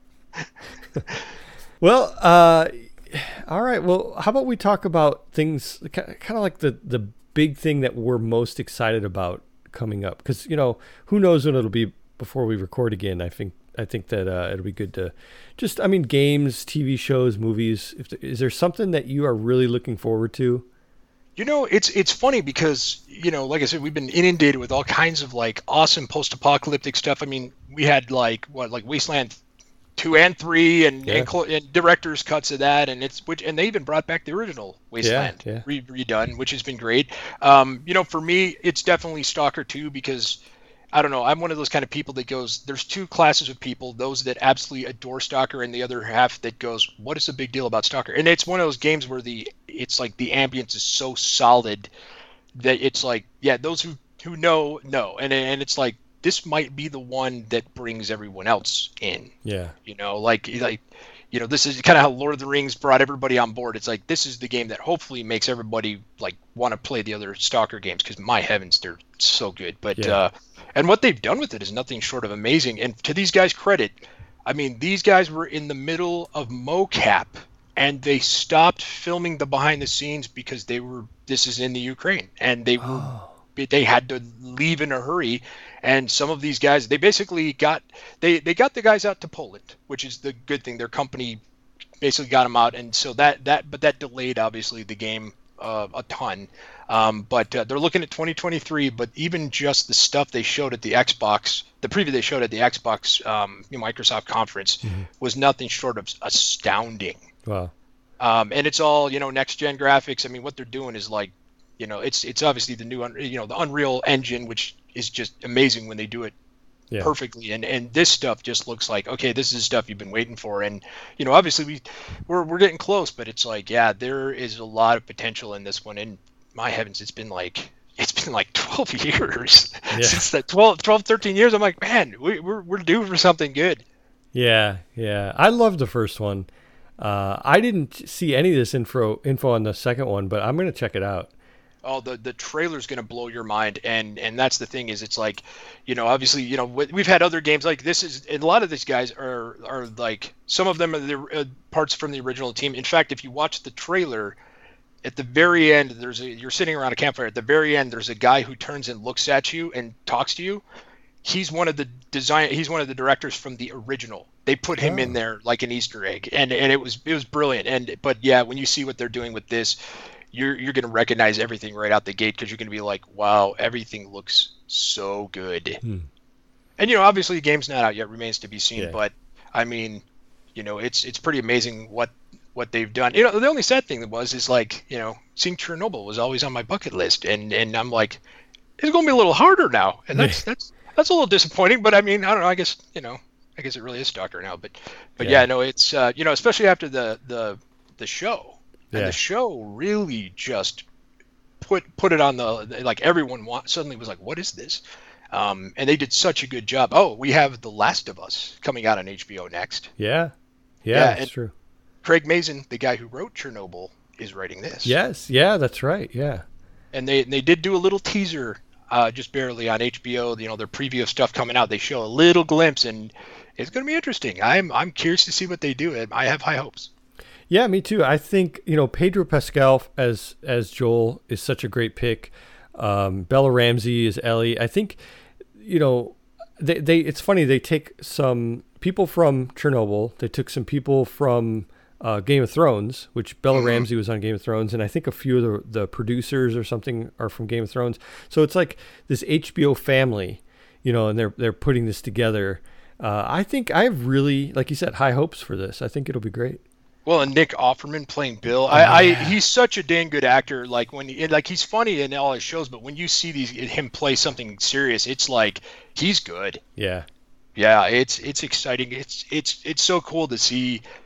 Well, uh, all right. Well, how about we talk about things kind of like the, the big thing that we're most excited about coming up? Because, you know, who knows when it'll be before we record again. I think I think that uh, it'll be good to just, I mean, games, T V shows, movies. If there, is there something that you are really looking forward to? You know, it's it's funny because, you know, like I said, we've been inundated with all kinds of like awesome post-apocalyptic stuff. I mean, we had like what like Wasteland two and three and Yeah. and, cl- and director's cuts of that, and it's which and they even brought back the original Wasteland yeah. Re- redone, which has been great. Um, you know, for me, it's definitely Stalker two because I don't know, I'm one of those kind of people that goes, there's two classes of people, those that absolutely adore Stalker and the other half that goes, what is the big deal about Stalker? And it's one of those games where the it's like the ambience is so solid that it's like, yeah, those who who know know, and and it's like this might be the one that brings everyone else in. Yeah. You know, like like you know, this is kind of how Lord of the Rings brought everybody on board. It's like this is the game that hopefully makes everybody like want to play the other Stalker games because my heavens, they're so good. But Yeah. uh, and what they've done with it is nothing short of amazing. And to these guys' credit, I mean, these guys were in the middle of mocap and they stopped filming the behind the scenes because they were this is in the Ukraine and they were Oh. they had to leave in a hurry. And some of these guys, they basically got they, they got the guys out to Poland, which is the good thing. Their company basically got them out, and so that that but that delayed obviously the game uh, a ton. Um, but uh, they're looking at twenty twenty-three. But even just the stuff they showed at the Xbox, the preview they showed at the Xbox um, Microsoft conference was nothing short of astounding. Wow. Um, and it's all you know next gen graphics. I mean, what they're doing is like, you know, it's it's obviously the new, Un- you know, the Unreal Engine, which is just amazing when they do it Yeah. perfectly. And and this stuff just looks like, okay, this is stuff you've been waiting for. And you know, obviously we we're we're getting close, but it's like, yeah, there is a lot of potential in this one. And my heavens, it's been like it's been like twelve years Yeah. since that twelve, twelve, thirteen years. I'm like, man, we, we're we're due for something good. Yeah, yeah. I love the first one. Uh, I didn't see any of this info info on the second one, but I'm going to check it out. Oh, the the trailer's going to blow your mind, and and that's the thing is, it's like, you know, obviously, you know, we- we've had other games like this is, and a lot of these guys are are like, some of them are the uh, parts from the original team. In fact, if you watch the trailer, at the very end, there's a you're sitting around a campfire. At the very end, there's a guy who turns and looks at you and talks to you. He's one of the design. He's one of the directors from the original. They put him in Oh. there like an Easter egg, and and it was it was brilliant. And but yeah, when you see what they're doing with this, you're you're gonna recognize everything right out the gate because you're gonna be like, wow, everything looks so good. Hmm. And you know, obviously the game's not out yet, remains to be seen. Yeah. But I mean, you know, it's it's pretty amazing what what they've done. You know, the only sad thing that was is like, you know, seeing Chernobyl was always on my bucket list, and and I'm like, it's gonna be a little harder now, and that's that's that's a little disappointing. But I mean, I don't know. I guess you know, I guess it really is Stalker now. But but Yeah. yeah, no, it's uh, you know, especially after the the the show. And Yeah. the show really just put put it on the like everyone want, suddenly was like, what is this? Um, and they did such a good job. Oh, we have The Last of Us coming out on H B O next. Yeah, yeah, Yeah, that's and- true. Craig Mazin, the guy who wrote Chernobyl, is writing this. Yes, yeah, that's right. Yeah, And they they did do a little teaser, uh, just barely on H B O. You know, their preview of stuff coming out. They show a little glimpse, and it's going to be interesting. I'm I'm curious to see what they do. I have high hopes. yeah, me too. I think you know Pedro Pascal as as Joel is such a great pick. Um, Bella Ramsey is Ellie. I think you know they they. It's funny they take some people from Chernobyl. They took some people from uh, Game of Thrones, which Bella Mhm. Ramsey was on Game of Thrones, and I think a few of the the producers or something are from Game of Thrones. So it's like this H B O family, you know, and they're they're putting this together. Uh, I think I have really, like you said, high hopes for this. I think it'll be great. Well, and Nick Offerman playing Bill, I, I he's such a dang good actor. Like when he, like he's funny in all his shows, but when you see these him play something serious, it's like he's good. Yeah. Yeah, it's it's exciting. It's it's it's so cool to see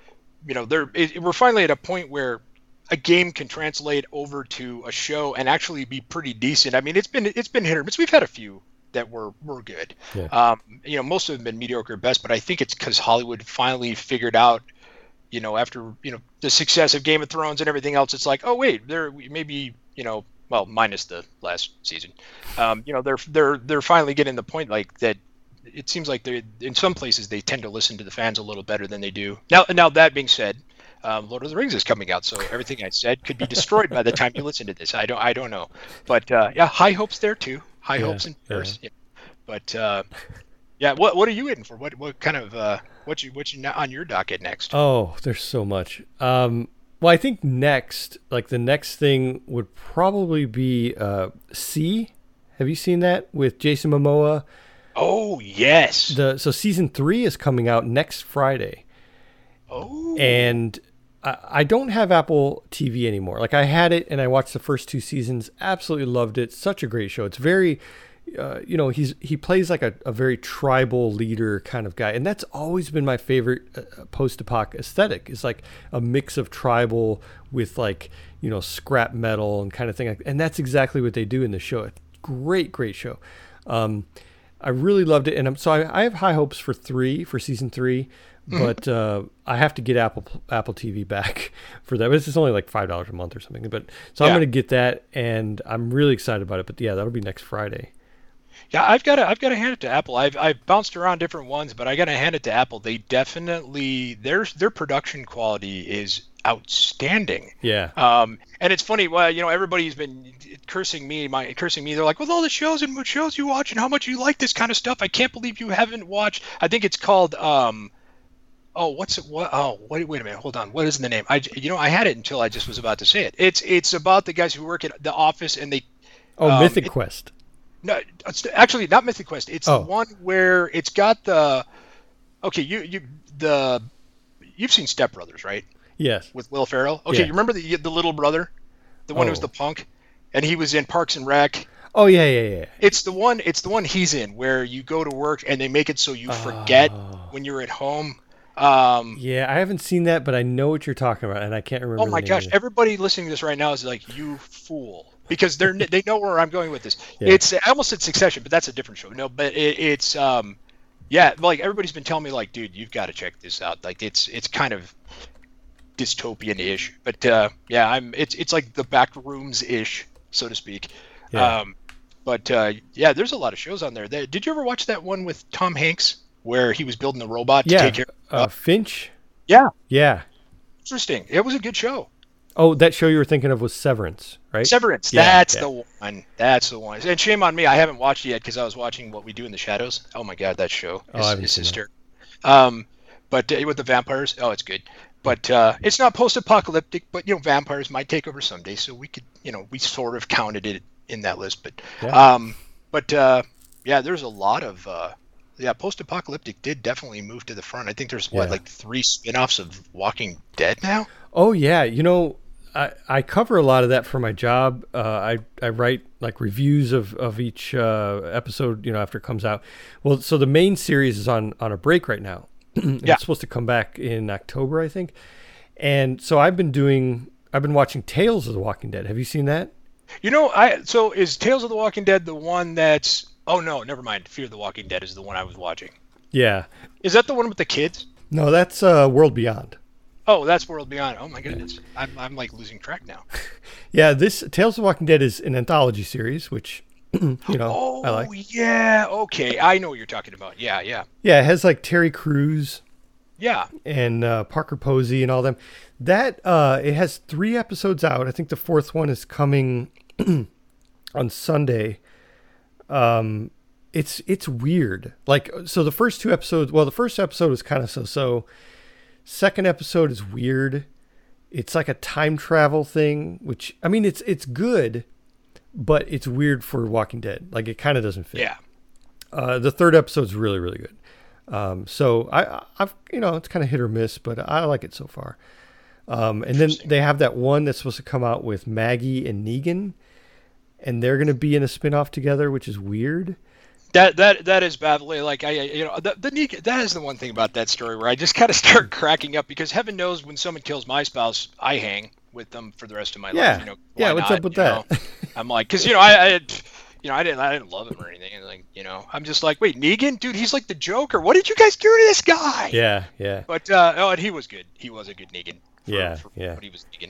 you know, they're it, we're finally at a point where a game can translate over to a show and actually be pretty decent. I mean, it's been it's been hit or miss. We've had a few that were were good. Yeah. Um, you know, most of them have been mediocre at best, but I think it's because Hollywood finally figured out, you know, after you know the success of Game of Thrones and everything else, it's like, oh wait, there maybe you know, well, minus the last season, um, you know, they're they're they're finally getting the point like that. It seems like they in some places they tend to listen to the fans a little better than they do now. Now that being said. Um, Lord of the Rings is coming out, so everything I said could be destroyed by the time you listen to this. I don't, I don't know, but uh, yeah, high hopes there too. High yeah, hopes and fears. Yeah. Yeah. But uh, yeah, what what are you in for? What what kind of uh, what you what you on your docket next? Oh, there's so much. Um, well, I think next, like the next thing would probably be uh, C. Have you seen that with Jason Momoa? Oh yes. The so season three is coming out next Friday. Oh. And I, I don't have Apple T V anymore. Like I had it and I watched the first two seasons. Absolutely loved it. Such a great show. It's very, uh, you know, he's he plays like a, a very tribal leader kind of guy, and that's always been my favorite uh, post-apoc aesthetic. Is like a mix of tribal with like you know scrap metal and kind of thing. And that's exactly what they do in the show. It's great, great show. Um, I really loved it, and I'm so I, I have high hopes for three for season three. But uh, I have to get Apple Apple T V back for that. But it's only like five dollars a month or something. But so yeah. I'm going to get that, and I'm really excited about it. But yeah, that'll be next Friday. Yeah, I've got to I've got to hand it to Apple. I've I've bounced around different ones, but I got to hand it to Apple. They definitely their their production quality is outstanding. Yeah. Um, and it's funny. Well, you know, everybody's been cursing me, my cursing me. They're like, with all the shows and what shows you watch and how much you like this kind of stuff, I can't believe you haven't watched. I think it's called. Um, Oh, what's it? What? Oh, wait, wait a minute. Hold on. What is the name? I, you know, I had it until I just was about to say it. It's, it's about the guys who work at the office and they. Oh, um, Mythic it, Quest. No, it's actually not Mythic Quest. It's oh. the one where it's got the. Okay, you you the, you've seen Step Brothers, right? Yes. With Will Ferrell. Okay, yeah. You remember the the little brother, the one oh. who was the punk, and he was in Parks and Rec. Oh yeah, yeah, yeah. It's the one. It's the one he's in where you go to work and they make it so you forget oh. when you're at home. Um, yeah, I haven't seen that, but I know what you're talking about, and I can't remember. Oh my the name gosh! of it. Everybody listening to this right now is like, "You fool," because they're they know where I'm going with this. Yeah. It's I almost said Succession, but that's a different show. No, but it, it's um, yeah, like everybody's been telling me, like, dude, you've got to check this out. Like, it's it's kind of dystopian-ish, but uh, yeah, I'm it's it's like the back rooms-ish, so to speak. Yeah. Um, but uh, yeah, there's a lot of shows on there. Did you ever watch that one with Tom Hanks where he was building a robot to yeah. take care of uh, Finch? Yeah. Yeah. Interesting. It was a good show. Oh, that show you were thinking of was Severance, right? Severance. Yeah, That's yeah. the one. That's the one. And shame on me. I haven't watched it yet because I was watching What We Do in the Shadows. Oh my God, that show Oh, I haven't is seen hysterical. Um, but uh, with the vampires, oh, it's good. But uh, it's not post-apocalyptic. But you know, vampires might take over someday, so we could, you know, we sort of counted it in that list. But, Yeah. um, but uh, yeah, there's a lot of. Uh, Yeah, post-apocalyptic did definitely move to the front. I think there's what Yeah. like three spin-offs of Walking Dead now. Oh yeah, you know, I, I cover a lot of that for my job. Uh, I I write like reviews of of each uh, episode, you know, after it comes out. Well, so the main series is on on a break right now. Yeah. It's supposed to come back in October, I think. And so I've been doing, I've been watching Tales of the Walking Dead. Have you seen that? You know, I so is Tales of the Walking Dead the one that's? Oh no, never mind. Fear the Walking Dead is the one I was watching. Yeah. Is that the one with the kids? No, that's uh, World Beyond. Oh, that's World Beyond. Oh my goodness, I'm I'm like losing track now. Yeah, this Tales of the Walking Dead is an anthology series, which you know Oh I like. yeah, okay, I know what you're talking about. Yeah, yeah, Yeah, it has like Terry Crews yeah. and uh, Parker Posey and all them. That uh, it has three episodes out. I think the fourth one is coming on Sunday. Um, it's it's weird. Like, so the first two episodes. Well, the first episode was kind of so-so. Second episode is weird. It's like a time travel thing, which I mean, it's it's good, but it's weird for Walking Dead. Like, it kind of doesn't fit. Yeah. Uh, the third episode's really really good. Um, so I I've you know it's kind of hit or miss, but I like it so far. Um, and then they have that one that's supposed to come out with Maggie and Negan, and they're going to be in a spinoff together, which is weird. That that that is baffling. Like I, you know, the, the Negan, that is the one thing about that story where I just kind of start cracking up because heaven knows when someone kills my spouse, I hang with them for the rest of my Yeah. life. You know, Yeah, why what's not, up with you that? know? I'm like, because you know, I, I, you know, I didn't, I didn't love him or anything. And like, you know, I'm just like, wait, Negan, dude, he's like the Joker. What did you guys do to this guy? Yeah, yeah. But uh, oh, and he was good. He was a good Negan. For, Yeah, for yeah. What he was Negan.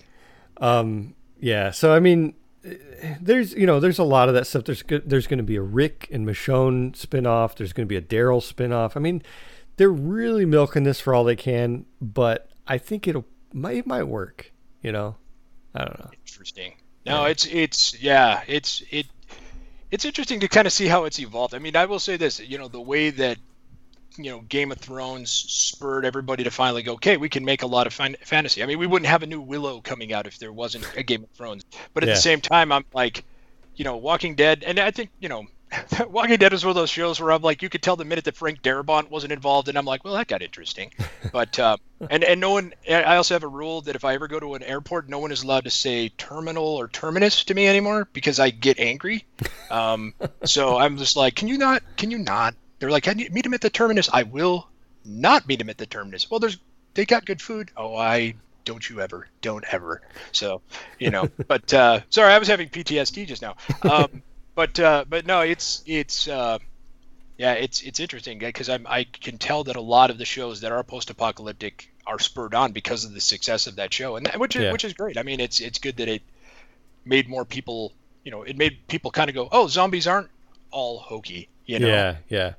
Um, yeah. So I mean, there's you know there's a lot of that stuff. There's go- there's going to be a Rick and Michonne spinoff. There's going to be a Daryl spinoff. I mean, they're really milking this for all they can. But I think it'll might it might work. You know, I don't know. Interesting. No, Yeah. it's it's yeah, it's it it's interesting to kind of see how it's evolved. I mean, I will say this, you know, the way that you know Game of Thrones spurred everybody to finally go, okay, we can make a lot of fan- fantasy. I mean, we wouldn't have a new Willow coming out if there wasn't a Game of Thrones. But at Yeah. the same time, I'm like, you know, Walking Dead, and I think you know. Walking Dead is one of those shows where I'm like, you could tell the minute that Frank Darabont wasn't involved, and I'm like, well, that got interesting. But uh, and and no one. I also have a rule that if I ever go to an airport, no one is allowed to say terminal or terminus to me anymore because I get angry. Um, so I'm just like, can you not? Can you not? They're like, can you meet him at the terminus? I will not meet him at the terminus. Well, there's they got good food. Oh, I. Don't you ever, don't ever. So, you know, but uh, sorry, I was having P T S D just now. Um, but uh, but no, it's it's uh, yeah, it's it's interesting because I'm I can tell that a lot of the shows that are post-apocalyptic are spurred on because of the success of that show, and that, which is Yeah. which is great. I mean, it's it's good that it made more people, you know, it made people kind of go, oh, zombies aren't all hokey, you know. Yeah, yeah.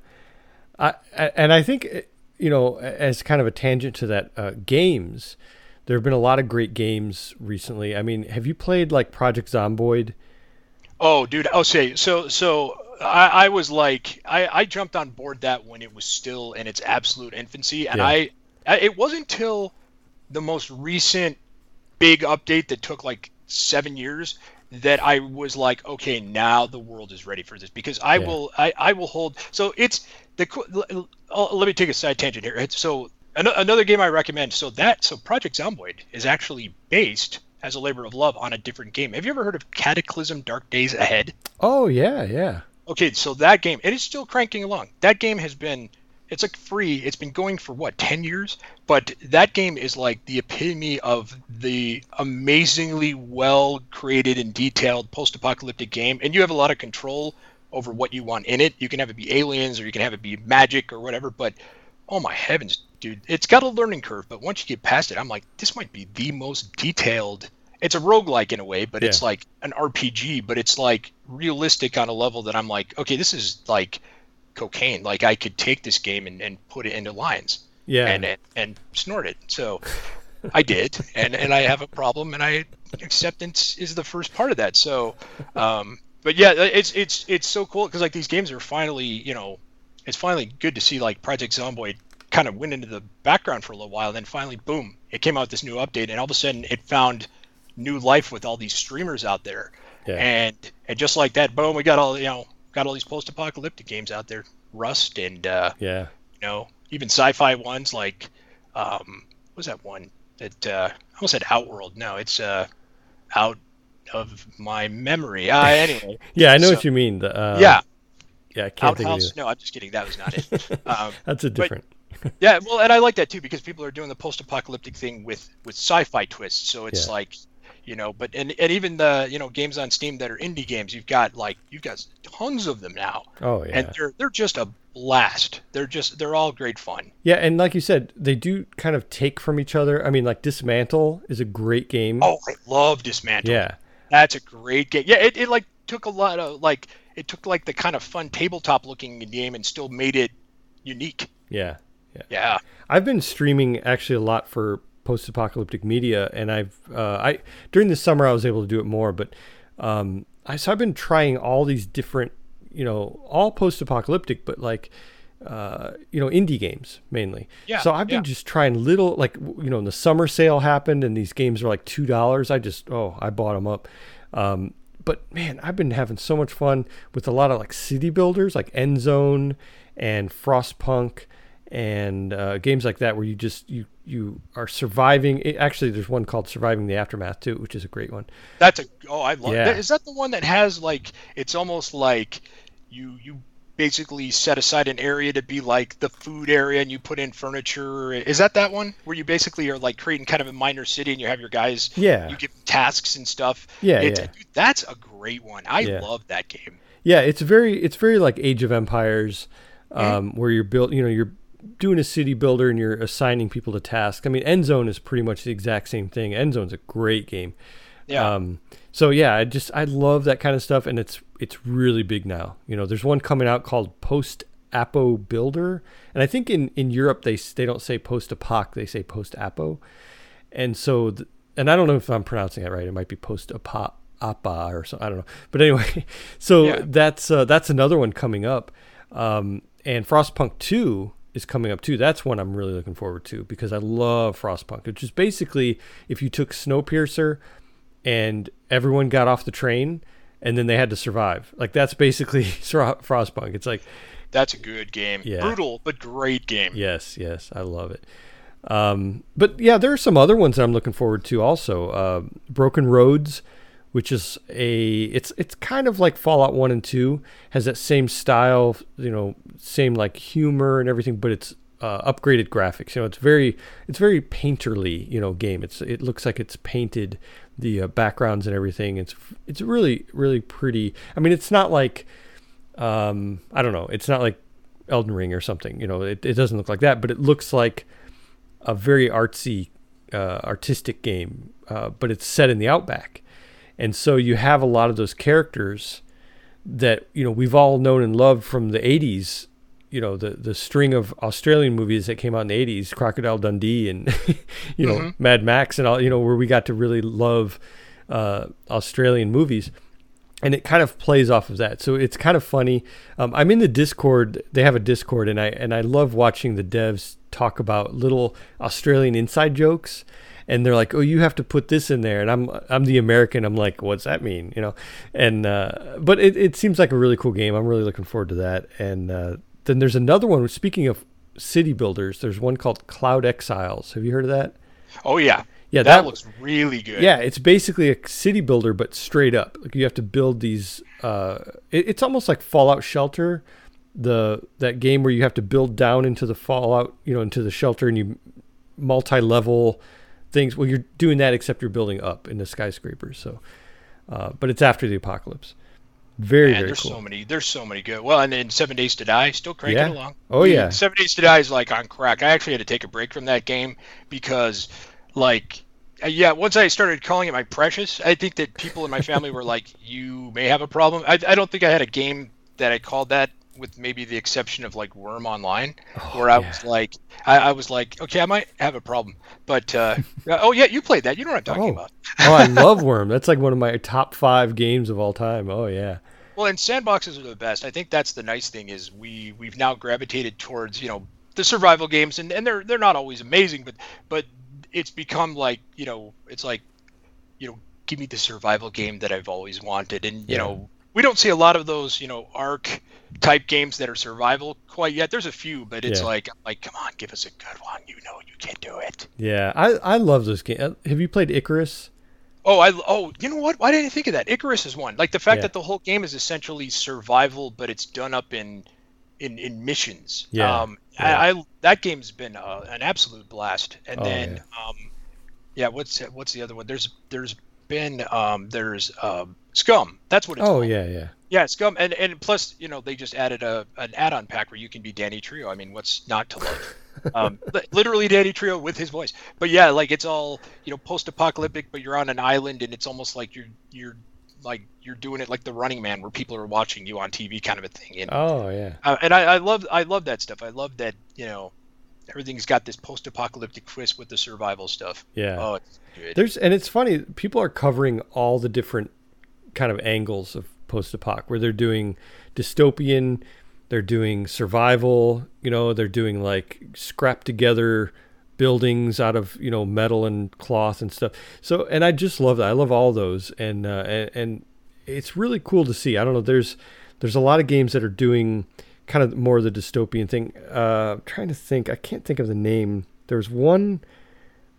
I, I and I think you know, as kind of a tangent to that, uh, games. There have been a lot of great games recently. I mean, have you played like Project Zomboid? Oh, dude. Oh, say so. So I, I was like, I, I jumped on board that when it was still in its absolute infancy, and Yeah. I, I, it wasn't until the most recent big update that took like seven years that I was like, okay, now the world is ready for this because I Yeah. will, I, I will hold. So it's the. co- uh, Let me take a side tangent here. It's so an- another game I recommend. So that so Project Zomboid is actually based as a labor of love on a different game. Have you ever heard of Cataclysm: Dark Days Ahead? Oh yeah, yeah. Okay, so that game, it is still cranking along. That game has been, it's like free. It's been going for what, ten years? But that game is like the epitome of the amazingly well created and detailed post-apocalyptic game. And you have a lot of control over what you want in it. You can have it be aliens or you can have it be magic or whatever. But oh my heavens, dude, it's got a learning curve. But once you get past it, I'm like, this might be the most detailed. It's a roguelike in a way, but it's Yeah. like an R P G, but it's like realistic on a level that I'm like, okay, this is like cocaine. Like I could take this game and, and put it into lines Yeah. and, and and snort it. So I did, and, and I have a problem, and I acceptance is the first part of that. So, um, but yeah, it's it's it's so cool because like these games are finally, you know, it's finally good to see like Project Zomboid kind of went into the background for a little while, and then finally, boom, it came out with this new update, and all of a sudden it found new life with all these streamers out there, Yeah. and and just like that, boom, we got all you know, got all these post-apocalyptic games out there, Rust, and uh, Yeah. you know, even sci-fi ones like, um, what was that one that uh, I almost said Outworld? No, it's uh, out of my memory. Uh, anyway. Yeah, I know So- what you mean. The, uh, yeah, Yeah, I can't think of Outhouse. it. No, I'm just kidding. That was not it. Um, That's a different. yeah, well, and I like that too because people are doing the post-apocalyptic thing with with sci-fi twists. So it's Yeah. like, you know, but and, and even the you know games on Steam that are indie games, you've got like you've got tons of them now, Oh yeah. and they're they're just a blast. They're just they're all great fun. Yeah, and like you said, they do kind of take from each other. I mean, like Dismantle is a great game. Oh, I love Dismantle. yeah. That's a great game. Yeah, it, it like took a lot of like it took like the kind of fun tabletop looking game and still made it unique. Yeah. Yeah. Yeah. I've been streaming actually a lot for post-apocalyptic media, and I've uh, I during the summer I was able to do it more, but um, I so I've been trying all these different, you know, all post-apocalyptic, but like uh, you know, indie games mainly. Yeah, So I've been yeah. just trying little, like you know, when the summer sale happened and these games are like two dollars. I just oh I bought them up. Um, but man, I've been having so much fun with a lot of like city builders, like Endzone and Frostpunk. And uh, games like that where you just you you are surviving. It, actually, there's one called Surviving the Aftermath too, which is a great one. That's a oh I love Yeah. that. Is that the one that has like it's almost like you you basically set aside an area to be like the food area, and you put in furniture. Is that that one where you basically are like creating kind of a minor city, and you have your guys? Yeah. You give them tasks and stuff. Yeah, it, yeah. Dude, that's a great one. I Yeah. love that game. Yeah, it's very it's very like Age of Empires, um, Mm-hmm. where you're built. You know, you're doing a city builder and you're assigning people to tasks. I mean, Endzone is pretty much the exact same thing. Endzone's a great game. Yeah. Um, so yeah, I just I love that kind of stuff, and it's it's really big now. You know, there's one coming out called Post Apo Builder, and I think in, in Europe they they don't say Post Apoc, they say Post Apo, and so th- and I don't know if I'm pronouncing it right. It might be Post Apa Apa or something. I don't know, but anyway, so Yeah. that's uh, that's another one coming up, um, and Frostpunk two is coming up too. That's one I'm really looking forward to because I love Frostpunk, which is basically if you took Snowpiercer and everyone got off the train and then they had to survive. Like that's basically Frostpunk. It's like, That's a good game. Yeah. Brutal, but great game. yes, yes, I love it. Um, but yeah, there are some other ones that I'm looking forward to also. Uh, Broken Roads, which is a, it's it's kind of like Fallout one and two, has that same style, you know, same like humor and everything, but it's uh, upgraded graphics. You know, it's very it's very painterly, you know, game. It's it looks like it's painted, the uh, backgrounds and everything. It's it's really really pretty. I mean, it's not like um, I don't know. It's not like Elden Ring or something. You know, it it doesn't look like that, but it looks like a very artsy, uh, artistic game. Uh, but it's set in the outback, and so you have a lot of those characters that you know we've all known and loved from the eighties. You know, the the string of Australian movies that came out in the eighties, Crocodile Dundee and, you know, Mm-hmm. Mad Max and all, you know, where we got to really love uh, Australian movies. And it kind of plays off of that. So it's kind of funny. Um, I'm in the Discord. They have a Discord, and I and I love watching the devs talk about little Australian inside jokes. And they're like, "Oh, you have to put this in there," and I'm I'm the American. I'm like, "What's that mean?" You know, and uh, but it, it seems like a really cool game. I'm really looking forward to that. And uh, then there's another one. Speaking of city builders, there's one called Cloud Exiles. Have you heard of that? Oh yeah. Yeah, that, that- looks really good. Yeah, it's basically a city builder, but straight up. Like you have to build these. Uh, it, it's almost like Fallout Shelter, the that game where you have to build down into the Fallout, you know, into the shelter, and you multi-level things. Well, you're doing that except you're building up into skyscrapers. So, uh, but it's after the apocalypse. Very Man, very there's cool. so many. There's so many good. Well, and then Seven Days to Die, still cranking Yeah. along. Oh, Dude, yeah. Seven Days to Die is like on crack. I actually had to take a break from that game because, like, uh, yeah, once I started calling it my precious, I think that people in my family were like, "You may have a problem." I, I don't think I had a game that I called that, with maybe the exception of like Worm Online, where I yeah. was like, I, I was like, okay, I might have a problem. But uh, oh yeah, you played that. You know what I'm talking Oh. about. Oh, I love Worm. That's like one of my top five games of all time. Oh yeah. Well, and sandboxes are the best. I think that's the nice thing is we we've now gravitated towards, you know, the survival games, and, and they're they're not always amazing, but but it's become like, you know, it's like, you know, give me the survival game that I've always wanted. And you Yeah. know, we don't see a lot of those, you know, Ark type games that are survival quite yet. There's a few, but it's Yeah. like like come on, give us a good one. You know you can do it. Yeah, I I love those games. Have you played Icarus? Oh, I oh, you know what? Why didn't I think of that? Icarus is one. Like the fact Yeah. that the whole game is essentially survival, but it's done up in in, in missions. Yeah, Um, yeah. I, I that game's been uh, an absolute blast. And Oh, then yeah. um, yeah, what's what's the other one? There's there's been um there's um Scum. That's what it's Oh called. yeah, yeah. Yeah, Scum, and and plus, you know, they just added a an add-on pack where you can be Danny Trio. I mean, what's not to love? um, li- literally Danny Trio with his voice. But yeah, like it's all, you know, post-apocalyptic, but you're on an island, and it's almost like you're you're like you're doing it like the Running Man, where people are watching you on T V, kind of a thing. And Oh yeah. uh, and I, I love I love that stuff. I love that, you know, everything's got this post-apocalyptic twist with the survival stuff. Yeah. Oh, it's good. There's and it's funny. People are covering all the different kind of angles of post-apoc, where they're doing dystopian, they're doing survival. You know, they're doing like scrapped together buildings out of, you know, metal and cloth and stuff. So, and I just love that. I love all those, and uh, and, and it's really cool to see. I don't know. There's there's a lot of games that are doing kind of more of the dystopian thing. Uh, I'm trying to think. I can't think of the name. There's one.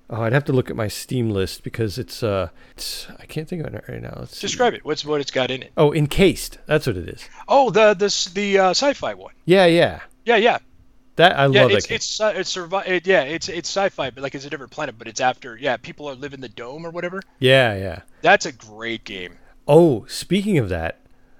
Oh, I'd have to look at my Steam list because it's uh, it's I can't think of it right now. Let's Describe see. it. What's what it's got in it? Oh, Encased. That's what it is. Oh, the this the uh, sci-fi one. Yeah, yeah. Yeah, yeah. That I Yeah, love it's that game. it's uh, it's survi- it, yeah, it's it's sci-fi, but like it's a different planet, but it's after yeah, people are living the dome or whatever. Yeah, yeah. That's a great game. Oh, speaking of that,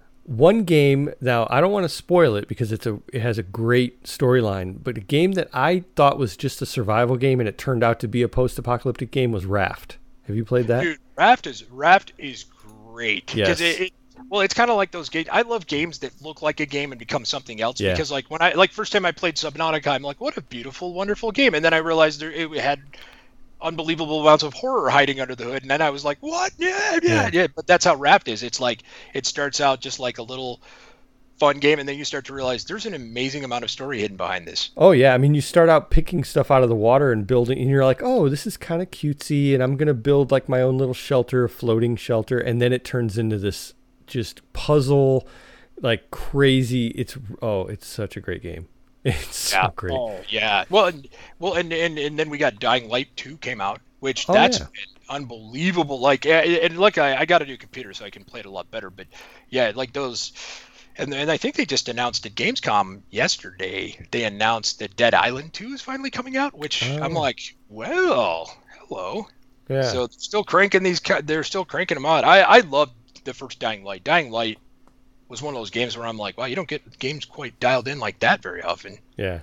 one game now I don't want to spoil it because it's a it has a great storyline, but a game that I thought was just a survival game and it turned out to be a post-apocalyptic game was Raft. Have you played that? Dude, Raft is Raft is great Yes. because it, it well, it's kind of like those games. I love games that look like a game and become something else. Yeah. Because like when I like first time I played Subnautica, I'm like, what a beautiful, wonderful game, and then I realized there, it had unbelievable amounts of horror hiding under the hood, and then I was like, what? Yeah, yeah, Yeah. yeah. But that's how Raft is. It's like it starts out just like a little fun game, and then you start to realize there's an amazing amount of story hidden behind this. Oh yeah, I mean you start out picking stuff out of the water and building, and you're like, oh, this is kind of cutesy, and I'm gonna build like my own little shelter, a floating shelter, and then it turns into this just puzzle, like crazy. It's oh, it's such a great game. It's so Yeah. great. Oh yeah. Well, and, well, and, and and then we got Dying Light two came out, which Oh, that's yeah. unbelievable. Like, yeah, and like I, I got a new computer, so I can play it a lot better. But yeah, like those, and and I think they just announced at Gamescom yesterday. They announced that Dead Island two is finally coming out, which I'm Oh. like, well, hello. Yeah. So they're still cranking these. ca- They're still cranking them out. I I love the first Dying Light. Dying Light was one of those games where I'm like, wow, you don't get games quite dialed in like that very often. yeah.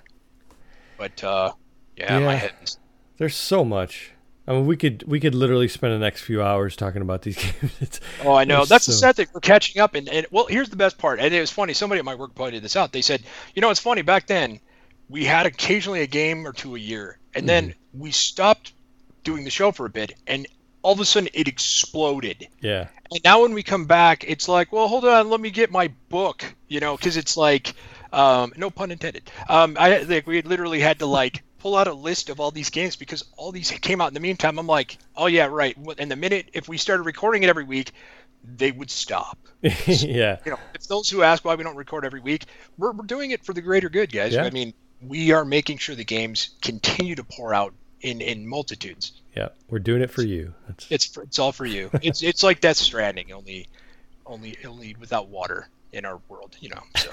But uh, yeah, my Yeah. head. There's so much. I mean, we could we could literally spend the next few hours talking about these games. It's, Oh, I know. there's That's the so- sad thing. We're catching up, and, and well, here's the best part. And it was funny. Somebody at my work pointed this out. They said, you know, it's funny. Back then, we had occasionally a game or two a year, and then Mm-hmm. we stopped doing the show for a bit, and all of a sudden it exploded. Yeah. And now when we come back, it's like, well, hold on, let me get my book, you know, because it's like, um, no pun intended. Um, I like we literally had to like pull out a list of all these games because all these came out in the meantime. I'm like, oh yeah, right. And the minute if we started recording it every week, they would stop. Yeah. You know, if those who ask why we don't record every week, we're we're doing it for the greater good, guys. Yeah. I mean, we are making sure the games continue to pour out in in multitudes. Yeah. We're doing it for you. That's, It's for, it's all for you. It's it's like Death Stranding, only only only without water in our world, you know. So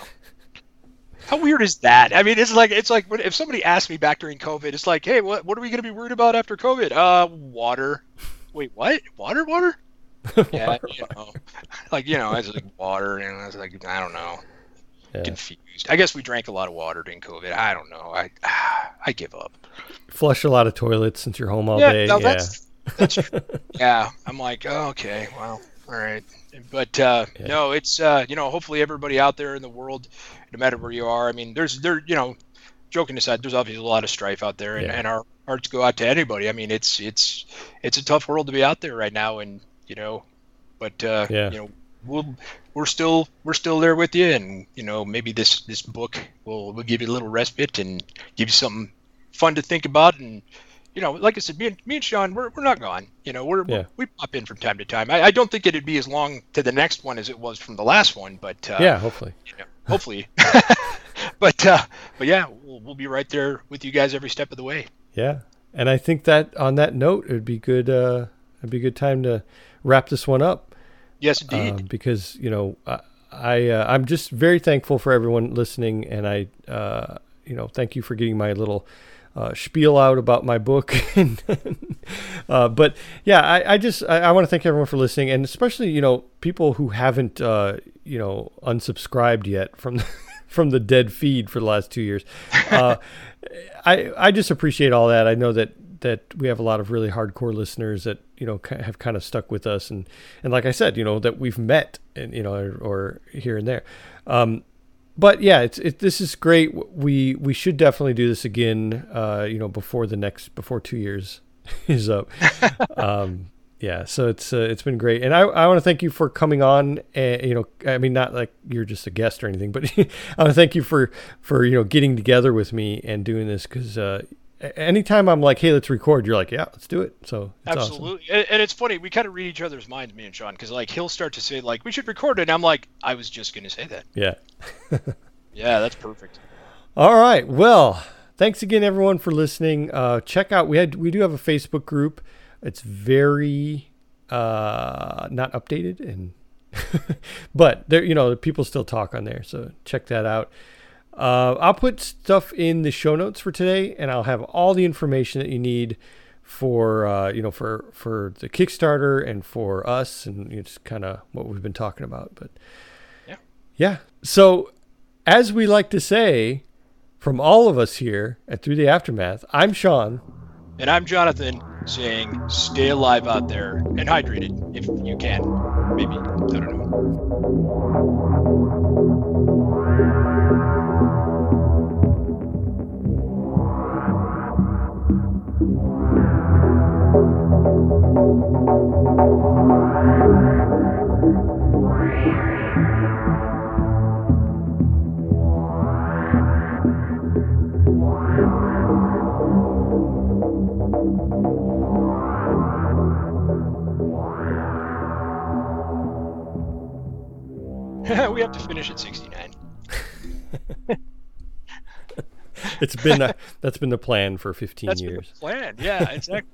how weird is that? I mean, it's like it's like when- if somebody asked me back during COVID, it's like, hey, what what are we going to be worried about after COVID? Uh, water. Wait, what? Water, water? Yeah, you know, like you know, I was like water, and I was like, I don't know, yeah. confused. I guess we drank a lot of water during COVID. I don't know. I I give up. Flush a lot of toilets since you're home all yeah, day. no, yeah. that's that's true. Yeah, I'm like, oh, okay, well, all right, but uh, Yeah. no, it's uh, you know, hopefully everybody out there in the world, no matter where you are, I mean, there's there, you know, joking aside, there's obviously a lot of strife out there, and, Yeah. and our hearts go out to anybody. I mean, it's it's it's a tough world to be out there right now, and you know, but uh, Yeah. you know, we'll we're still we're still there with you, and you know, maybe this this book will will give you a little respite and give you something fun to think about. And you know, like I said, me and me and Sean, we're we're not gone. You know, we're, Yeah. we pop in from time to time. I, I don't think it'd be as long to the next one as it was from the last one, but uh, Yeah, hopefully. you know, hopefully. but uh, but yeah, we'll, we'll be right there with you guys every step of the way. Yeah. And I think that on that note, it would be good. Uh, it'd be a good time to wrap this one up. Yes, indeed. Um, because you know, I, I uh, I'm just very thankful for everyone listening, and I, uh, you know, thank you for getting my little uh, spiel out about my book. and, uh, but yeah, I, I just I, I want to thank everyone for listening, and especially you know people who haven't uh, you know unsubscribed yet from the, from the dead feed for the last two years. Uh, I I just appreciate all that. I know that. that we have a lot of really hardcore listeners that, you know, ki- have kind of stuck with us. And, and like I said, you know, that we've met and, you know, or, or here and there. Um, but yeah, it's, it, this is great. We, we should definitely do this again, uh, you know, before the next, before two years is up. um, yeah. So it's, uh, it's been great. And I, I want to thank you for coming on and, you know, I mean, not like you're just a guest or anything, but I want to thank you for, for, you know, getting together with me and doing this. Cause, uh, anytime I'm like, hey, let's record, you're like, yeah, let's do it. So it's Absolutely. And, and it's funny, we kind of read each other's minds, me and Sean, because like he'll start to say like we should record it, and I'm like, I was just gonna say that. awesome. Yeah. Yeah, that's perfect. All right. Well, thanks again, everyone, for listening. Uh, check out we had we do have a Facebook group. It's very uh, not updated, and but there, you know, people still talk on there. So check that out. Uh, I'll put stuff in the show notes for today, and I'll have all the information that you need for uh, you know for for the Kickstarter and for us, and it's kind of what we've been talking about. But yeah, yeah. So as we like to say, from all of us here at Through the Aftermath, I'm Sean, and I'm Jonathan, saying stay alive out there and hydrated if you can. Maybe, I don't know. We have to finish at sixty-nine. It's been a, that's been the plan for fifteen that's years. Been the plan, yeah, exactly.